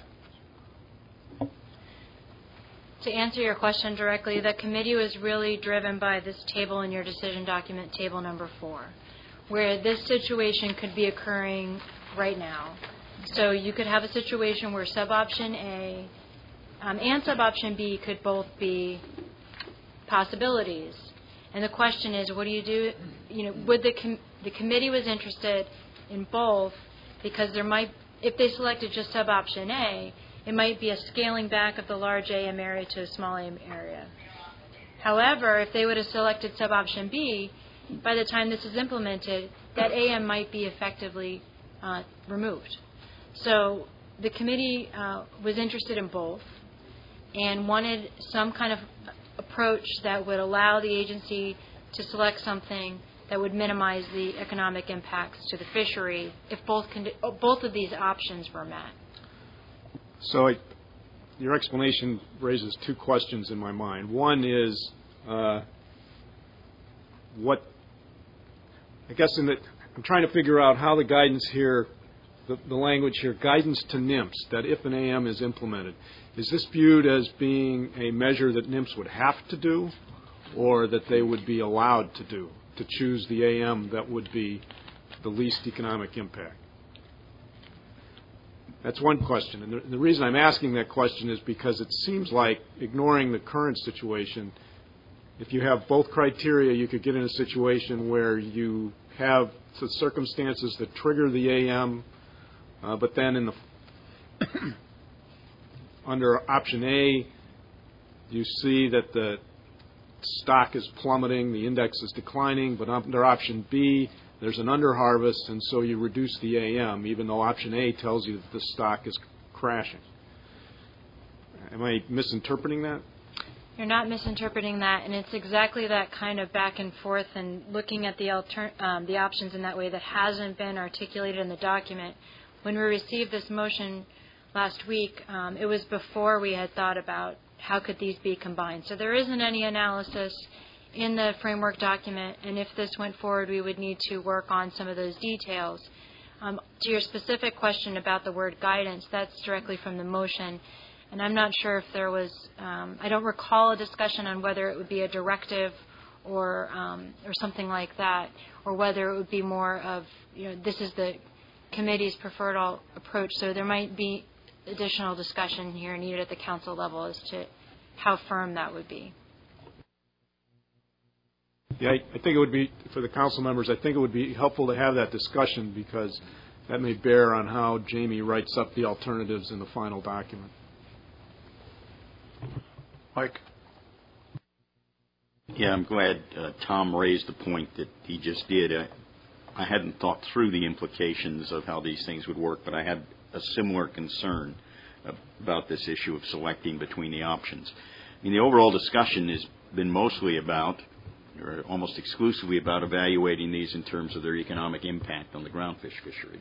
To answer your question directly, the committee was really driven by this table in your decision document, table number 4, where this situation could be occurring right now. So you could have a situation where sub-option A and sub-option B could both be possibilities. And the question is, what do? Would the committee was interested in both because if they selected just sub-option A, it might be a scaling back of the large AM area to a small AM area. However, if they would have selected sub-option B, by the time this is implemented, that AM might be effectively removed. So the committee was interested in both and wanted some kind of approach that would allow the agency to select something that would minimize the economic impacts to the fishery if both of these options were met. So your explanation raises two questions in my mind. One is I'm trying to figure out how the guidance here, the language here, guidance to NIMS, that if an AM is implemented, is this viewed as being a measure that NIMS would have to do or that they would be allowed to do, to choose the AM that would be the least economic impact? That's one question. And the reason I'm asking that question is because it seems like, ignoring the current situation, if you have both criteria, you could get in a situation where you have the circumstances that trigger the AM, but then in the under option A, you see that the stock is plummeting, the index is declining, but under option B, there's an underharvest, and so you reduce the AM, even though option A tells you that the stock is crashing. Am I misinterpreting that? You're not misinterpreting that, and it's exactly that kind of back and forth and looking at the options in that way that hasn't been articulated in the document. When we received this motion last week, it was before we had thought about how could these be combined. So there isn't any analysis in the framework document, and if this went forward, we would need to work on some of those details. To your specific question about the word guidance, that's directly from the motion. And I'm not sure if there was, I don't recall a discussion on whether it would be a directive or something like that, or whether it would be more of, this is the committee's preferred approach. So there might be additional discussion here needed at the council level as to how firm that would be. Yeah, I think it would be, for the council members, I think it would be helpful to have that discussion because that may bear on how Jamie writes up the alternatives in the final document. Mike? Yeah, I'm glad Tom raised the point that he just did. I hadn't thought through the implications of how these things would work, but I had a similar concern about this issue of selecting between the options. I mean, the overall discussion has been mostly about, or almost exclusively about, evaluating these in terms of their economic impact on the groundfish fishery.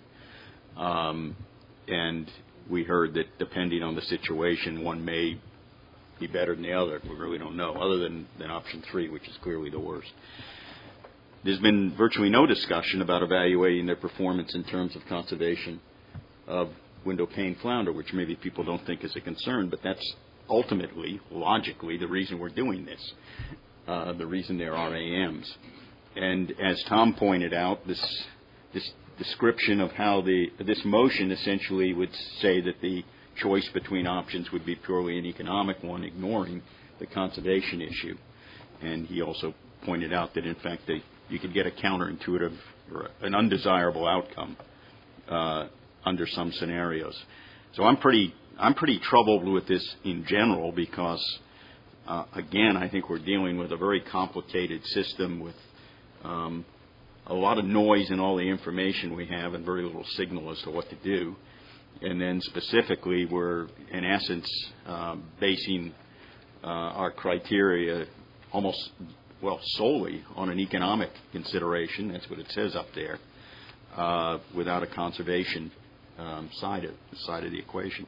And we heard that depending on the situation, one may be better than the other. We really don't know, other than option 3, which is clearly the worst. There's been virtually no discussion about evaluating their performance in terms of conservation of window pane flounder, which maybe people don't think is a concern, but that's ultimately, logically, the reason we're doing this, the reason there are AMs. And as Tom pointed out, this description of how this motion essentially would say that the choice between options would be purely an economic one, ignoring the conservation issue. And he also pointed out that, in fact, you could get a counterintuitive or an undesirable outcome under some scenarios. So I'm pretty troubled with this in general because, again, I think we're dealing with a very complicated system with a lot of noise in all the information we have and very little signal as to what to do. And then specifically, we're, in essence, basing our criteria almost, solely on an economic consideration. That's what it says up there, without a conservation side of the equation.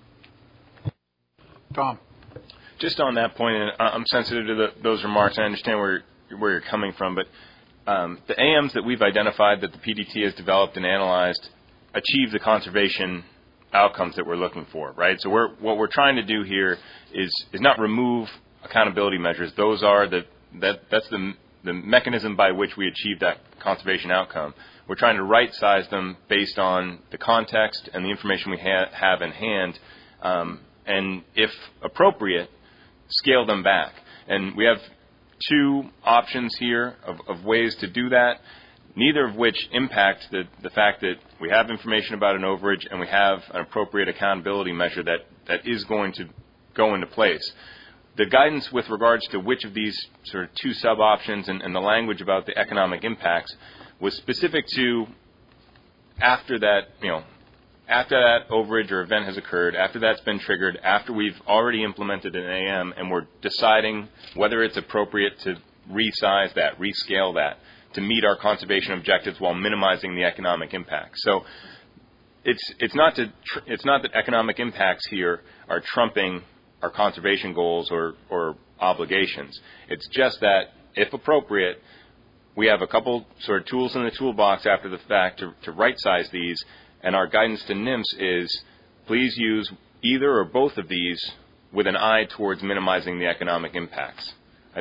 Tom. Just on that point, and I'm sensitive to those remarks. I understand where you're coming from, but the AMs that we've identified that the PDT has developed and analyzed achieve the conservation outcomes that we're looking for, right? So what we're trying to do here is not remove accountability measures. Those are that's the mechanism by which we achieve that conservation outcome. We're trying to right-size them based on the context and the information we have in hand, and if appropriate, scale them back. And we have two options here of ways to do that. neither of which impact the fact that we have information about an overage and we have an appropriate accountability measure that is going to go into place. The guidance with regards to which of these sort of two sub-options and the language about the economic impacts was specific to after that overage or event has occurred, after that's been triggered, after we've already implemented an AM and we're deciding whether it's appropriate to resize that, rescale that, to meet our conservation objectives while minimizing the economic impact. So it's not that economic impacts here are trumping our conservation goals or obligations. It's just that, if appropriate, we have a couple sort of tools in the toolbox after the fact to right-size these, and our guidance to NIMS is please use either or both of these with an eye towards minimizing the economic impacts. I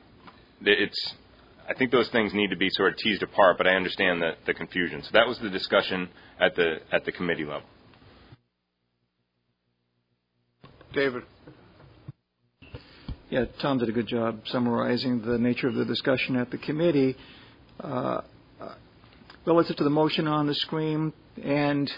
think those things need to be sort of teased apart, but I understand the confusion. So that was the discussion at the committee level. David. Yeah, Tom did a good job summarizing the nature of the discussion at the committee. Relative to the motion on the screen and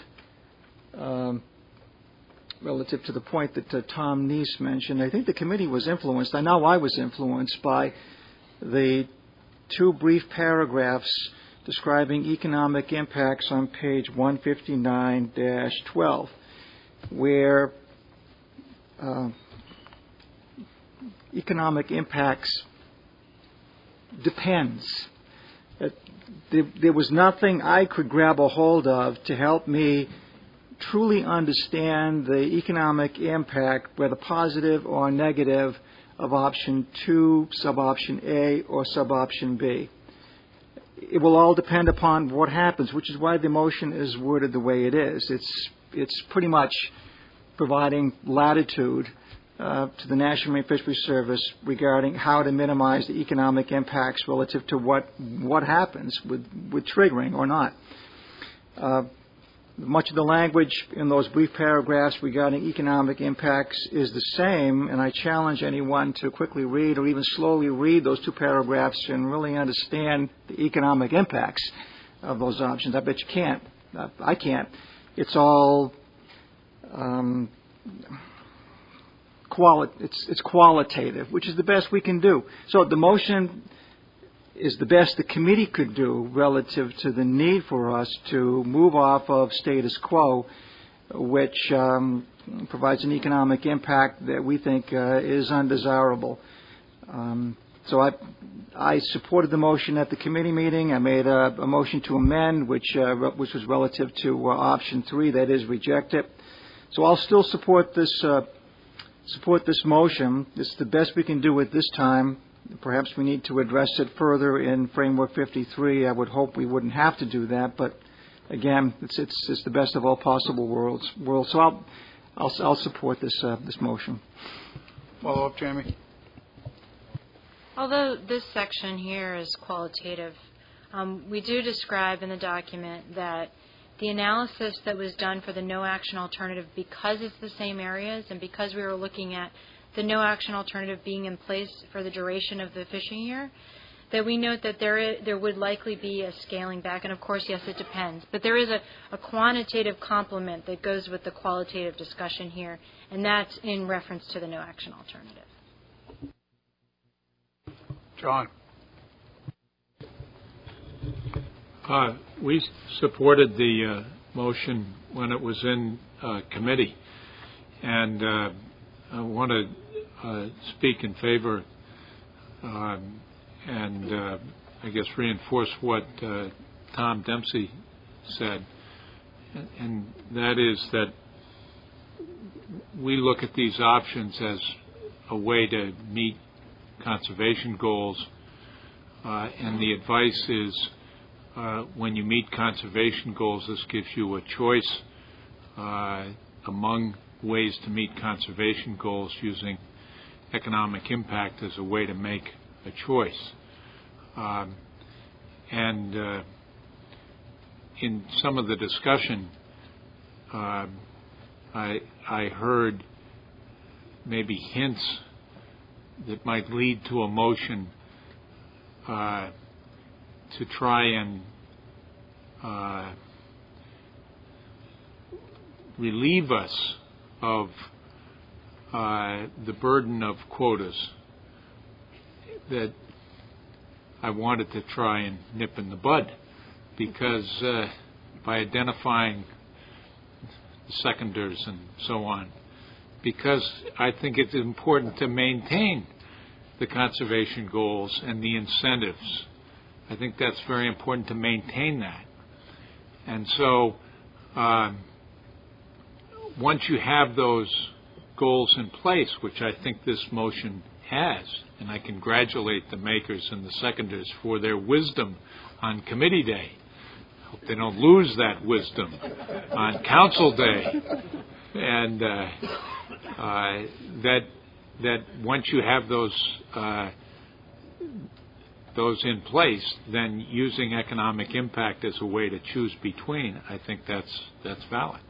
relative to the point that Tom Neese mentioned, I think the committee was influenced. I know I was influenced by the two brief paragraphs describing economic impacts on page 159-12, where economic impacts depends. There was nothing I could grab a hold of to help me truly understand the economic impact, whether positive or negative, of option 2, sub-option A, or sub-option B. It will all depend upon what happens, which is why the motion is worded the way it is. It's pretty much providing latitude to the National Marine Fisheries Service regarding how to minimize the economic impacts relative to what happens with triggering or not. Much of the language in those brief paragraphs regarding economic impacts is the same, and I challenge anyone to quickly read or even slowly read those two paragraphs and really understand the economic impacts of those options. I bet you can't. I can't. It's all it's qualitative, which is the best we can do. So the motion is the best the committee could do relative to the need for us to move off of status quo, which provides an economic impact that we think is undesirable. So I supported the motion at the committee meeting. I made a motion to amend, which was relative to option 3, that is, reject it. So I'll still support this motion. It's the best we can do at this time. Perhaps we need to address it further in Framework 53. I would hope we wouldn't have to do that, but again, it's the best of all possible worlds. So I'll support this motion. Follow up, Jamie. Although this section here is qualitative, we do describe in the document that the analysis that was done for the no-action alternative, because it's the same areas and because we were looking at the no-action alternative being in place for the duration of the fishing year, that we note that there would likely be a scaling back. And, of course, yes, it depends. But there is a quantitative complement that goes with the qualitative discussion here, and that's in reference to the no-action alternative. John. We supported the motion when it was in committee, and I want to speak in favor and I guess reinforce what Tom Dempsey said, and that is that we look at these options as a way to meet conservation goals, and the advice is when you meet conservation goals, this gives you a choice among ways to meet conservation goals using economic impact as a way to make a choice. And in some of the discussion, I heard maybe hints that might lead to a motion to try and relieve us of the burden of quotas that I wanted to try and nip in the bud, because by identifying the seconders and so on, because I think it's important to maintain the conservation goals and the incentives. I think that's very important to maintain that. And so once you have those goals in place, which I think this motion has, and I congratulate the makers and the seconders for their wisdom on committee day. Hope they don't lose that wisdom on council day. And that once you have those in place, then using economic impact as a way to choose between, I think that's valid.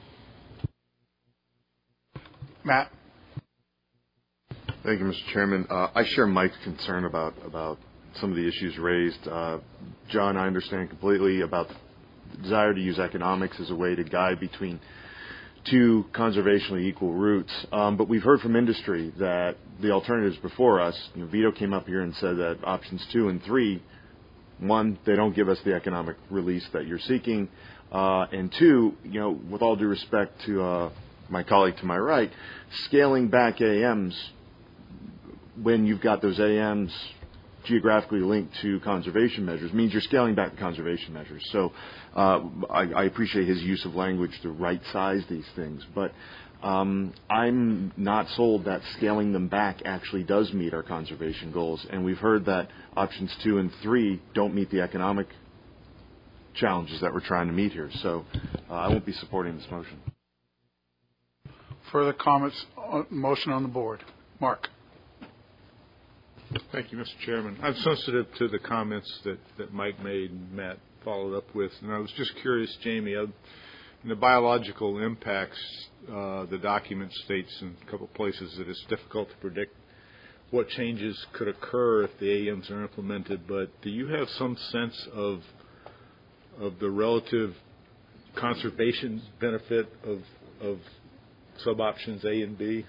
Matt. Thank you, Mr. Chairman. I share Mike's concern about some of the issues raised. John, I understand completely about the desire to use economics as a way to guide between two conservationally equal routes. But we've heard from industry that the alternatives before us, Vito came up here and said that options 2 and 3, 1, they don't give us the economic release that you're seeking, and 2, with all due respect to my colleague to my right, scaling back AMs when you've got those AMs geographically linked to conservation measures means you're scaling back the conservation measures. So I appreciate his use of language to right-size these things, but I'm not sold that scaling them back actually does meet our conservation goals, and we've heard that options 2 and 3 don't meet the economic challenges that we're trying to meet here. So I won't be supporting this motion. Further comments on motion on the board? Mark. Thank you, Mr. Chairman. I'm sensitive to the comments that Mike made and Matt followed up with, and I was just curious, Jamie, in the biological impacts, the document states in a couple of places that it's difficult to predict what changes could occur if the AMs are implemented, but do you have some sense of the relative conservation benefit of sub-options A and B?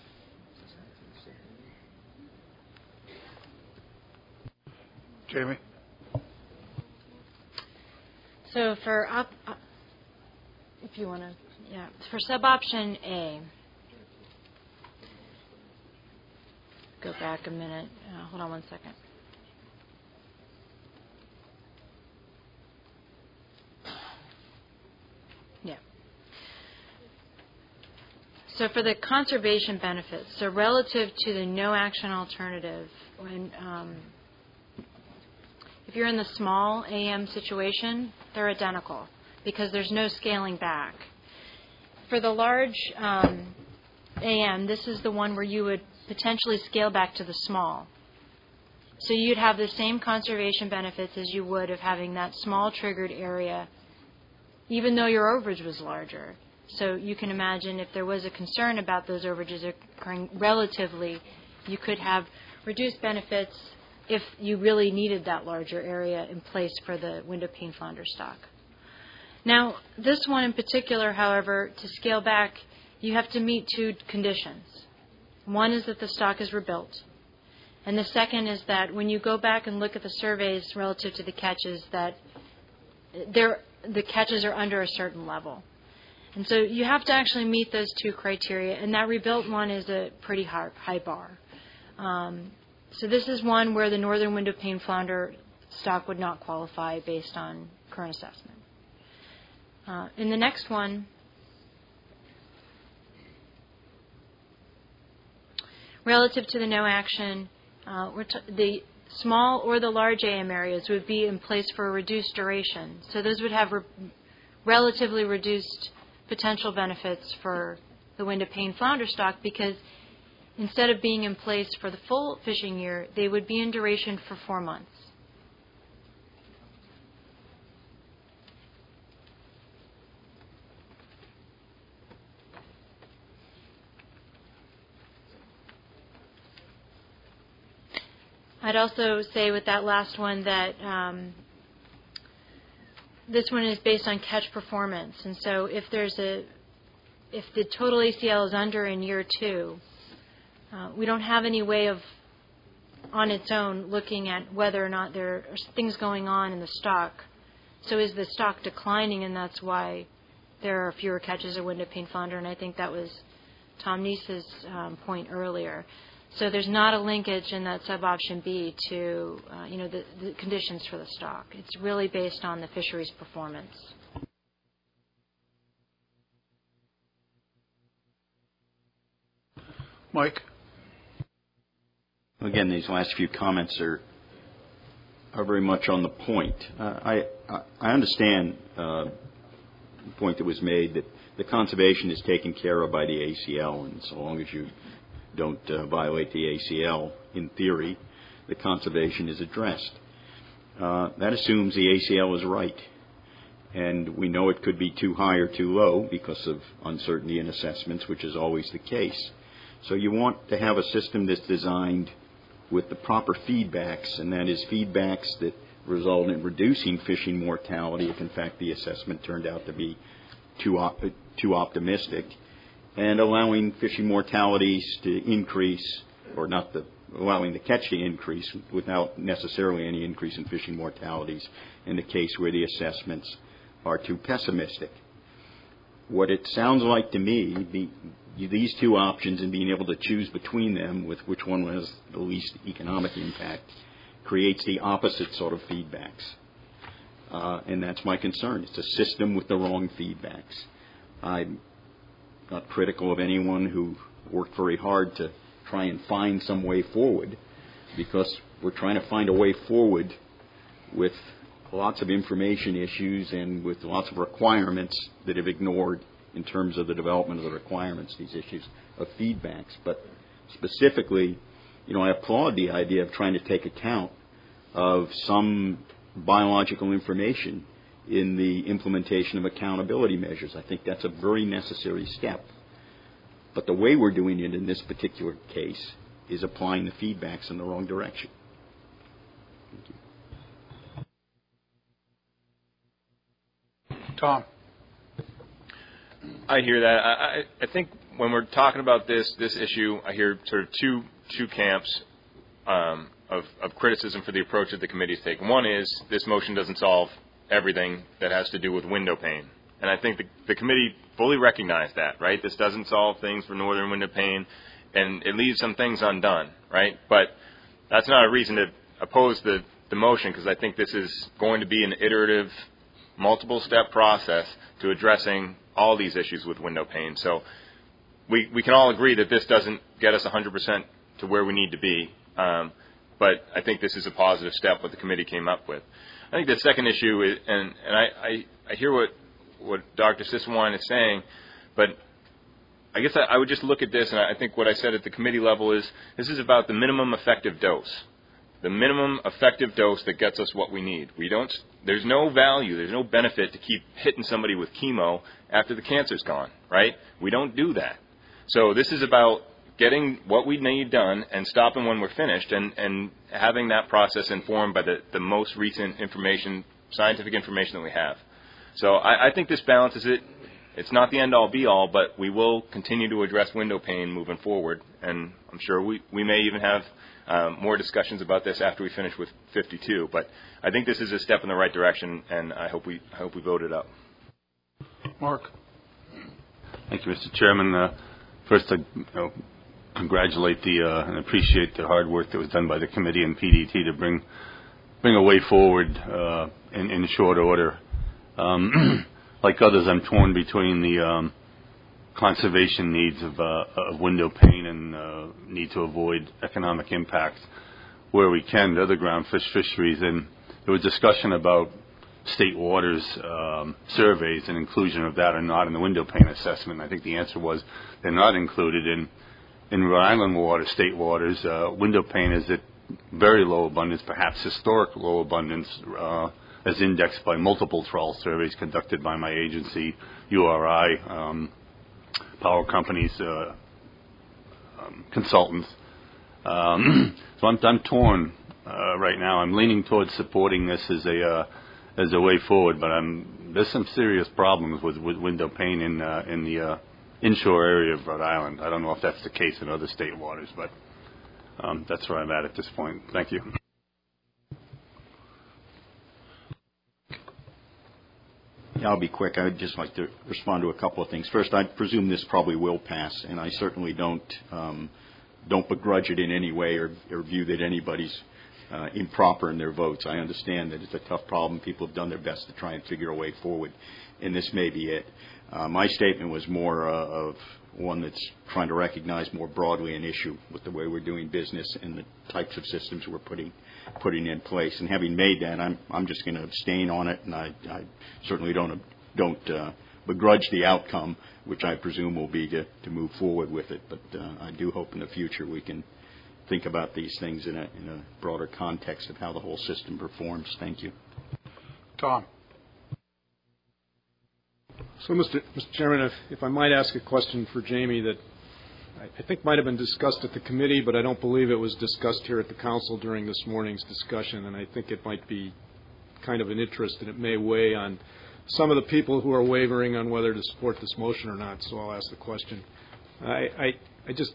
Jamie? So for if you want to, for sub-option A, go back a minute. Hold on one second. Yeah. So for the conservation benefits, so relative to the no action alternative, when if you're in the small AM situation, they're identical because there's no scaling back. For the large AM, this is the one where you would potentially scale back to the small. So you'd have the same conservation benefits as you would of having that small triggered area, even though your overage was larger. So you can imagine if there was a concern about those overages occurring relatively, you could have reduced benefits if you really needed that larger area in place for the window pane flounder stock. Now, this one in particular, however, to scale back, you have to meet two conditions. One is that the stock is rebuilt. And the second is that when you go back and look at the surveys relative to the catches, that the catches are under a certain level. And so you have to actually meet those two criteria, and that rebuilt one is a pretty high bar. So this is one where the northern window pane flounder stock would not qualify based on current assessment. In the next one, relative to the no action, the small or the large AM areas would be in place for a reduced duration. So those would have relatively reduced potential benefits for the window pane flounder stock because instead of being in place for the full fishing year, they would be in duration for 4 months. I'd also say with that last one that this one is based on catch performance, and so if the total ACL is under in year 2, we don't have any way of, on its own, looking at whether or not there are things going on in the stock. So is the stock declining, and that's why there are fewer catches of window pane flounder, and I think that was Tom Neese's point earlier. So there's not a linkage in that sub-option B to the conditions for the stock. It's really based on the fisheries performance. Mike? Again, these last few comments are very much on the point. I understand the point that was made that the conservation is taken care of by the ACL, and so long as you don't violate the ACL, in theory, the conservation is addressed. That assumes the ACL is right, and we know it could be too high or too low because of uncertainty in assessments, which is always the case. So you want to have a system that's designed with the proper feedbacks, and that is feedbacks that result in reducing fishing mortality if in fact the assessment turned out to be too optimistic, and allowing fishing mortalities to increase, or allowing the catch to increase without necessarily any increase in fishing mortalities in the case where the assessments are too pessimistic. What it sounds like to me, these two options and being able to choose between them with which one has the least economic impact creates the opposite sort of feedbacks. And that's my concern. It's a system with the wrong feedbacks. I'm not critical of anyone who worked very hard to try and find some way forward, because we're trying to find a way forward with lots of information issues and with lots of requirements that have ignored in terms of the development of the requirements, these issues of feedbacks. But specifically, I applaud the idea of trying to take account of some biological information in the implementation of accountability measures. I think that's a very necessary step. But the way we're doing it in this particular case is applying the feedbacks in the wrong direction. Thank you. Tom? I hear that. I think when we're talking about this issue, I hear sort of two camps of criticism for the approach that the committee is taking. One is this motion doesn't solve everything that has to do with window pane. And I think the committee fully recognized that, right? This doesn't solve things for northern window pane, and it leaves some things undone, right? But that's not a reason to oppose the motion, because I think this is going to be an iterative, multiple-step process to addressing all these issues with window pane. So we can all agree that this doesn't get us 100% to where we need to be, but I think this is a positive step what the committee came up with. I think the second issue is, and I hear what Dr. Siswine is saying, but I guess I would just look at this, and I think what I said at the committee level is this is about the minimum effective dose. The minimum effective dose that gets us what we need. There's no value, there's no benefit to keep hitting somebody with chemo after the cancer's gone, right? We don't do that. So this is about getting what we need done and stopping when we're finished, and having that process informed by the most recent information, scientific information that we have. So I think this balances it. It's not the end-all, be-all, but we will continue to address window pane moving forward, and I'm sure we may even have more discussions about this after we finish with 52. But I think this is a step in the right direction, and I hope we vote it up. Mark. Thank you, Mr. Chairman. First, I congratulate and appreciate the hard work that was done by the committee and PDT to bring a way forward in short order. Like others, I'm torn between the conservation needs of window pane and need to avoid economic impact where we can to other groundfish fisheries. And there was discussion about state waters surveys and inclusion of that or not in the window pane assessment. I think the answer was they're not included in Rhode Island state waters. Window pane is at very low abundance, perhaps historic low abundance, as indexed by multiple trawl surveys conducted by my agency, URI, power companies, consultants. So I'm torn right now. I'm leaning towards supporting this as as a way forward. But there's some serious problems with window pane in the inshore area of Rhode Island. I don't know if that's the case in other state waters, but that's where I'm at this point. Thank you. Yeah, I'll be quick. I'd just like to respond to a couple of things. First, I presume this probably will pass, and I certainly don't begrudge it in any way or view that anybody's improper in their votes. I understand that it's a tough problem. People have done their best to try and figure a way forward, and this may be it. My statement was more of one that's trying to recognize more broadly an issue with the way we're doing business and the types of systems we're putting in place. And having made that, I'm just going to abstain on it, and I certainly don't begrudge the outcome, which I presume will be to move forward with it. But I do hope in the future we can think about these things in a broader context of how the whole system performs. Thank you. Tom. So, Mr. Chairman, if I might ask a question for Jamie that I think might have been discussed at the committee, but I don't believe it was discussed here at the council during this morning's discussion, and I think it might be kind of an interest, and it may weigh on some of the people who are wavering on whether to support this motion or not, so I'll ask the question. I just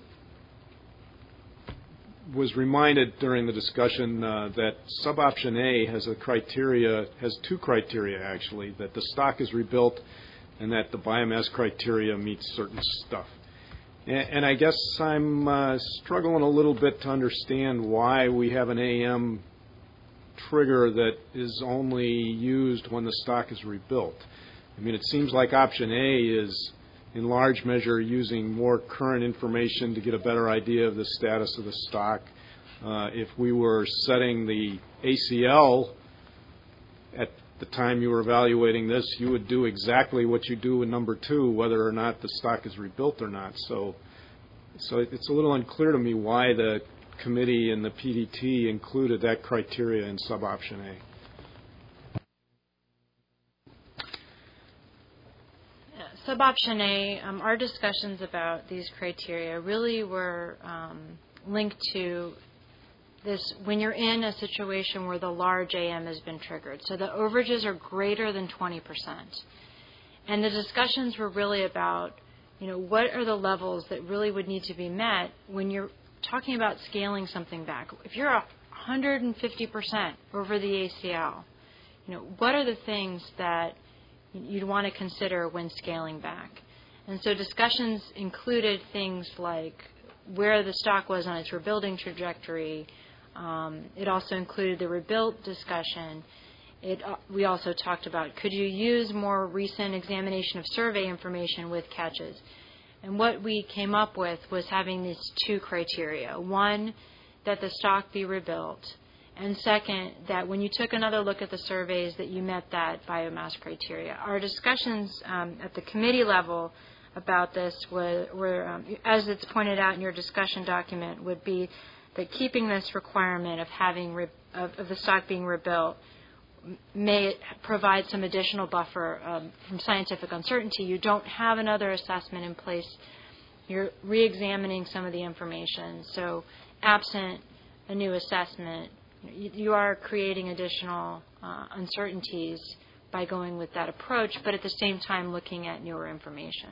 was reminded during the discussion that sub-option A has two criteria, actually, that the stock is rebuilt and that the biomass criteria meets certain stuff. And I guess I'm struggling a little bit to understand why we have an AM trigger that is only used when the stock is rebuilt. I mean, it seems like option A is in large measure using more current information to get a better idea of the status of the stock. If we were setting the ACL at the time you were evaluating this, you would do exactly what you do in number 2, whether or not the stock is rebuilt or not. So it's a little unclear to me why the committee and the PDT included that criteria in sub-option A. Sub-option A, our discussions about these criteria really were linked to this when you're in a situation where the large AM has been triggered. So the overages are greater than 20%. And the discussions were really about, what are the levels that really would need to be met when you're talking about scaling something back. If you're 150% over the ACL, what are the things that you'd want to consider when scaling back? And so discussions included things like where the stock was on its rebuilding trajectory. It also included the rebuilt discussion. We also talked about, could you use more recent examination of survey information with catches? And what we came up with was having these two criteria. One, that the stock be rebuilt. And second, that when you took another look at the surveys, that you met that biomass criteria. Our discussions at the committee level about this were as it's pointed out in your discussion document, would be that keeping this requirement of having of the stock being rebuilt may provide some additional buffer from scientific uncertainty. You don't have another assessment in place. You're re-examining some of the information. So absent a new assessment, you are creating additional uncertainties by going with that approach, but at the same time looking at newer information.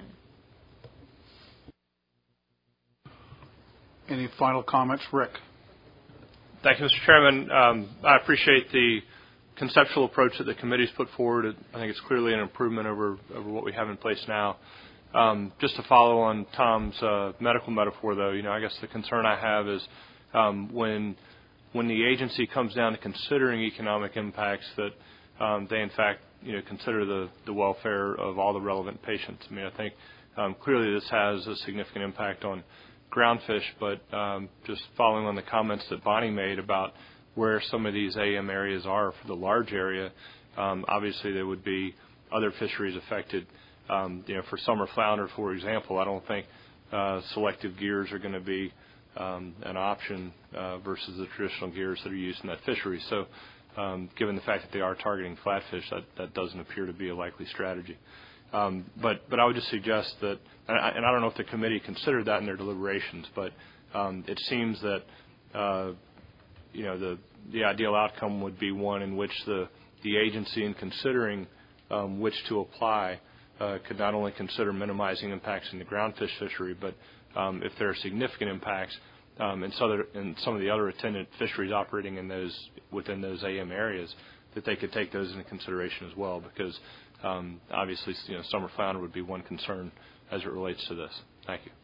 Any final comments? Rick. Thank you, Mr. Chairman. I appreciate the conceptual approach that the committee's put forward. I think it's clearly an improvement over what we have in place now. Just to follow on Tom's medical metaphor, though, I guess the concern I have is when the agency comes down to considering economic impacts, that they in fact consider the welfare of all the relevant patients. I mean, I think clearly this has a significant impact on groundfish, but just following on the comments that Bonnie made about where some of these AM areas are for the large area, obviously there would be other fisheries affected. For summer flounder, for example, I don't think selective gears are going to be an option versus the traditional gears that are used in that fishery. So given the fact that they are targeting flatfish, that doesn't appear to be a likely strategy. But I would just suggest that, and I don't know if the committee considered that in their deliberations, but it seems that the ideal outcome would be one in which the the agency, in considering which to apply, could not only consider minimizing impacts in the groundfish fishery, but if there are significant impacts in some of the other attendant fisheries operating within those AM areas, that they could take those into consideration as well, because obviously, summer flounder would be one concern as it relates to this. Thank you.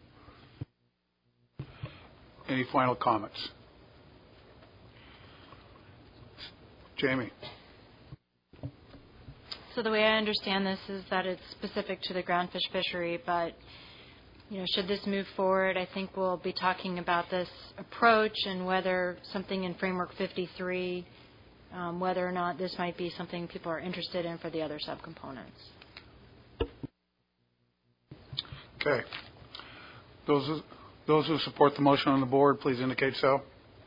Any final comments? Jamie. So the way I understand this is that it's specific to the groundfish fishery, but should this move forward, I think we'll be talking about this approach and whether something in Framework 53, whether or not this might be something people are interested in for the other subcomponents. Okay. Those who support the motion on the board, please indicate so.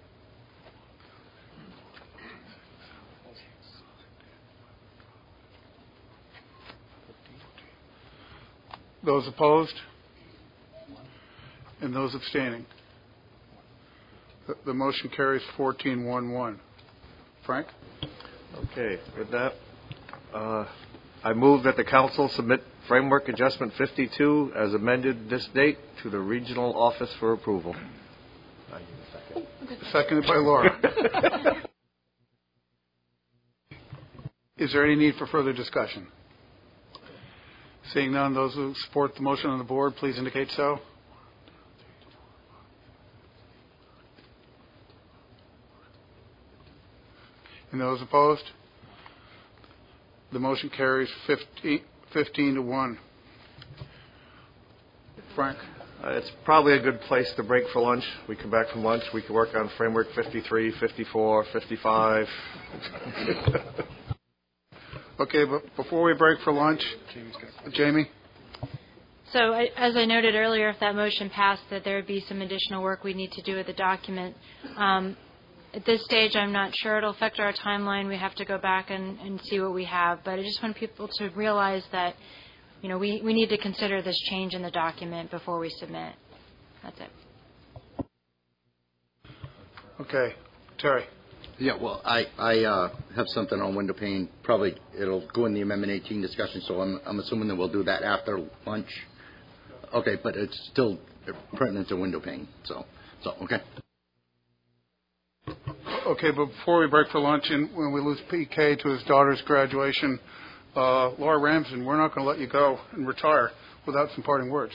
Those opposed? And those abstaining? The motion carries 14-1-1. Frank? Okay. With that, I move that the Council submit Framework Adjustment 52 as amended this date to the Regional Office for approval. Seconded by Laura. Is there any need for further discussion? Seeing none, those who support the motion on the board, please indicate so. And those opposed? The motion carries 15-1. Frank? It's probably a good place to break for lunch. We come back from lunch. We can work on Framework 53, 54, 55. Okay, but before we break for lunch, Jamie? So as I noted earlier, if that motion passed, that there would be some additional work we need to do with the document. At this stage, I'm not sure it'll affect our timeline. We have to go back and see what we have. But I just want people to realize that, we need to consider this change in the document before we submit. That's it. Okay. Terry? Yeah, well, I have something on window pane. Probably it'll go in the Amendment 18 discussion, so I'm assuming that we'll do that after lunch. Okay, but it's still pertinent to window pane. So okay. Okay, but before we break for lunch and when we lose PK to his daughter's graduation, Laura Ramsden, we're not going to let you go and retire without some parting words.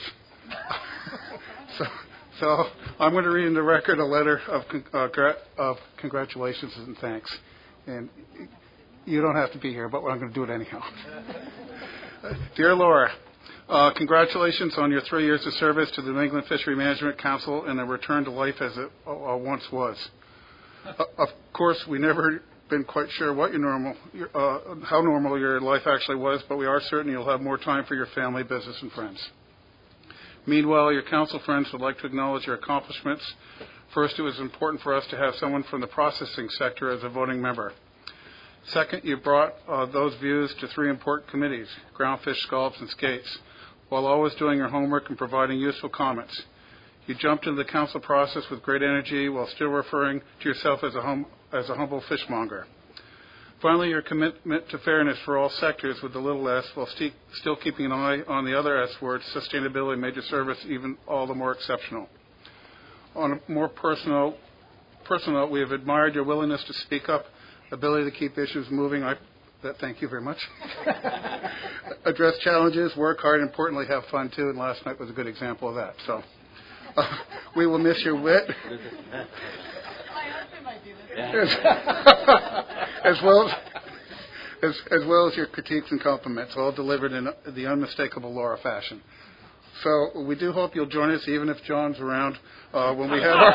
So I'm going to read in the record a letter of congratulations and thanks. And you don't have to be here, but I'm going to do it anyhow. Dear Laura, congratulations on your 3 years of service to the New England Fishery Management Council and a return to life as it once was. Of course, we never been quite sure what how normal your life actually was, but we are certain you'll have more time for your family, business, and friends. Meanwhile, your council friends would like to acknowledge your accomplishments. First, it was important for us to have someone from the processing sector as a voting member. Second, you brought those views to 3 important committees, groundfish, scallops, and skates, while always doing your homework and providing useful comments. You jumped into the council process with great energy while still referring to yourself as a humble fishmonger. Finally, your commitment to fairness for all sectors with the little s while still keeping an eye on the other S words, sustainability, made your service even all the more exceptional. On a more personal note, we have admired your willingness to speak up, ability to keep issues moving. Thank you very much. Address challenges, work hard, and importantly have fun too, and last night was a good example of that. So we will miss your wit. as well as your critiques and compliments, all delivered in the unmistakable Laura fashion. So we do hope you'll join us, even if John's around, when we have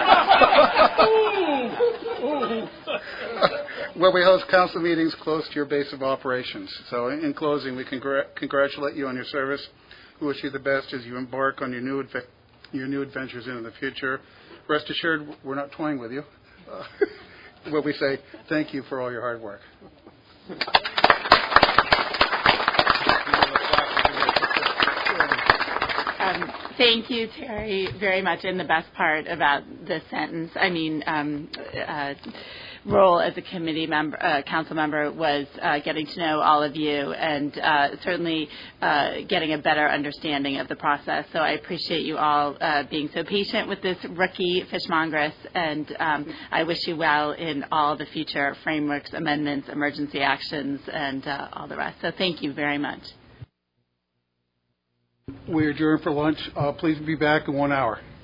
when we host council meetings close to your base of operations. So in closing, we congratulate you on your service. We wish you the best as you embark on your new adventures into the future. Rest assured, we're not toying with you. Where we say thank you for all your hard work. Thank you, Terry, very much. And the best part about this sentence, role as a committee member, council member, was getting to know all of you and certainly getting a better understanding of the process. So I appreciate you all being so patient with this rookie fishmongress, and I wish you well in all the future frameworks, amendments, emergency actions, and all the rest. So thank you very much. We adjourn for lunch. Please be back in 1 hour.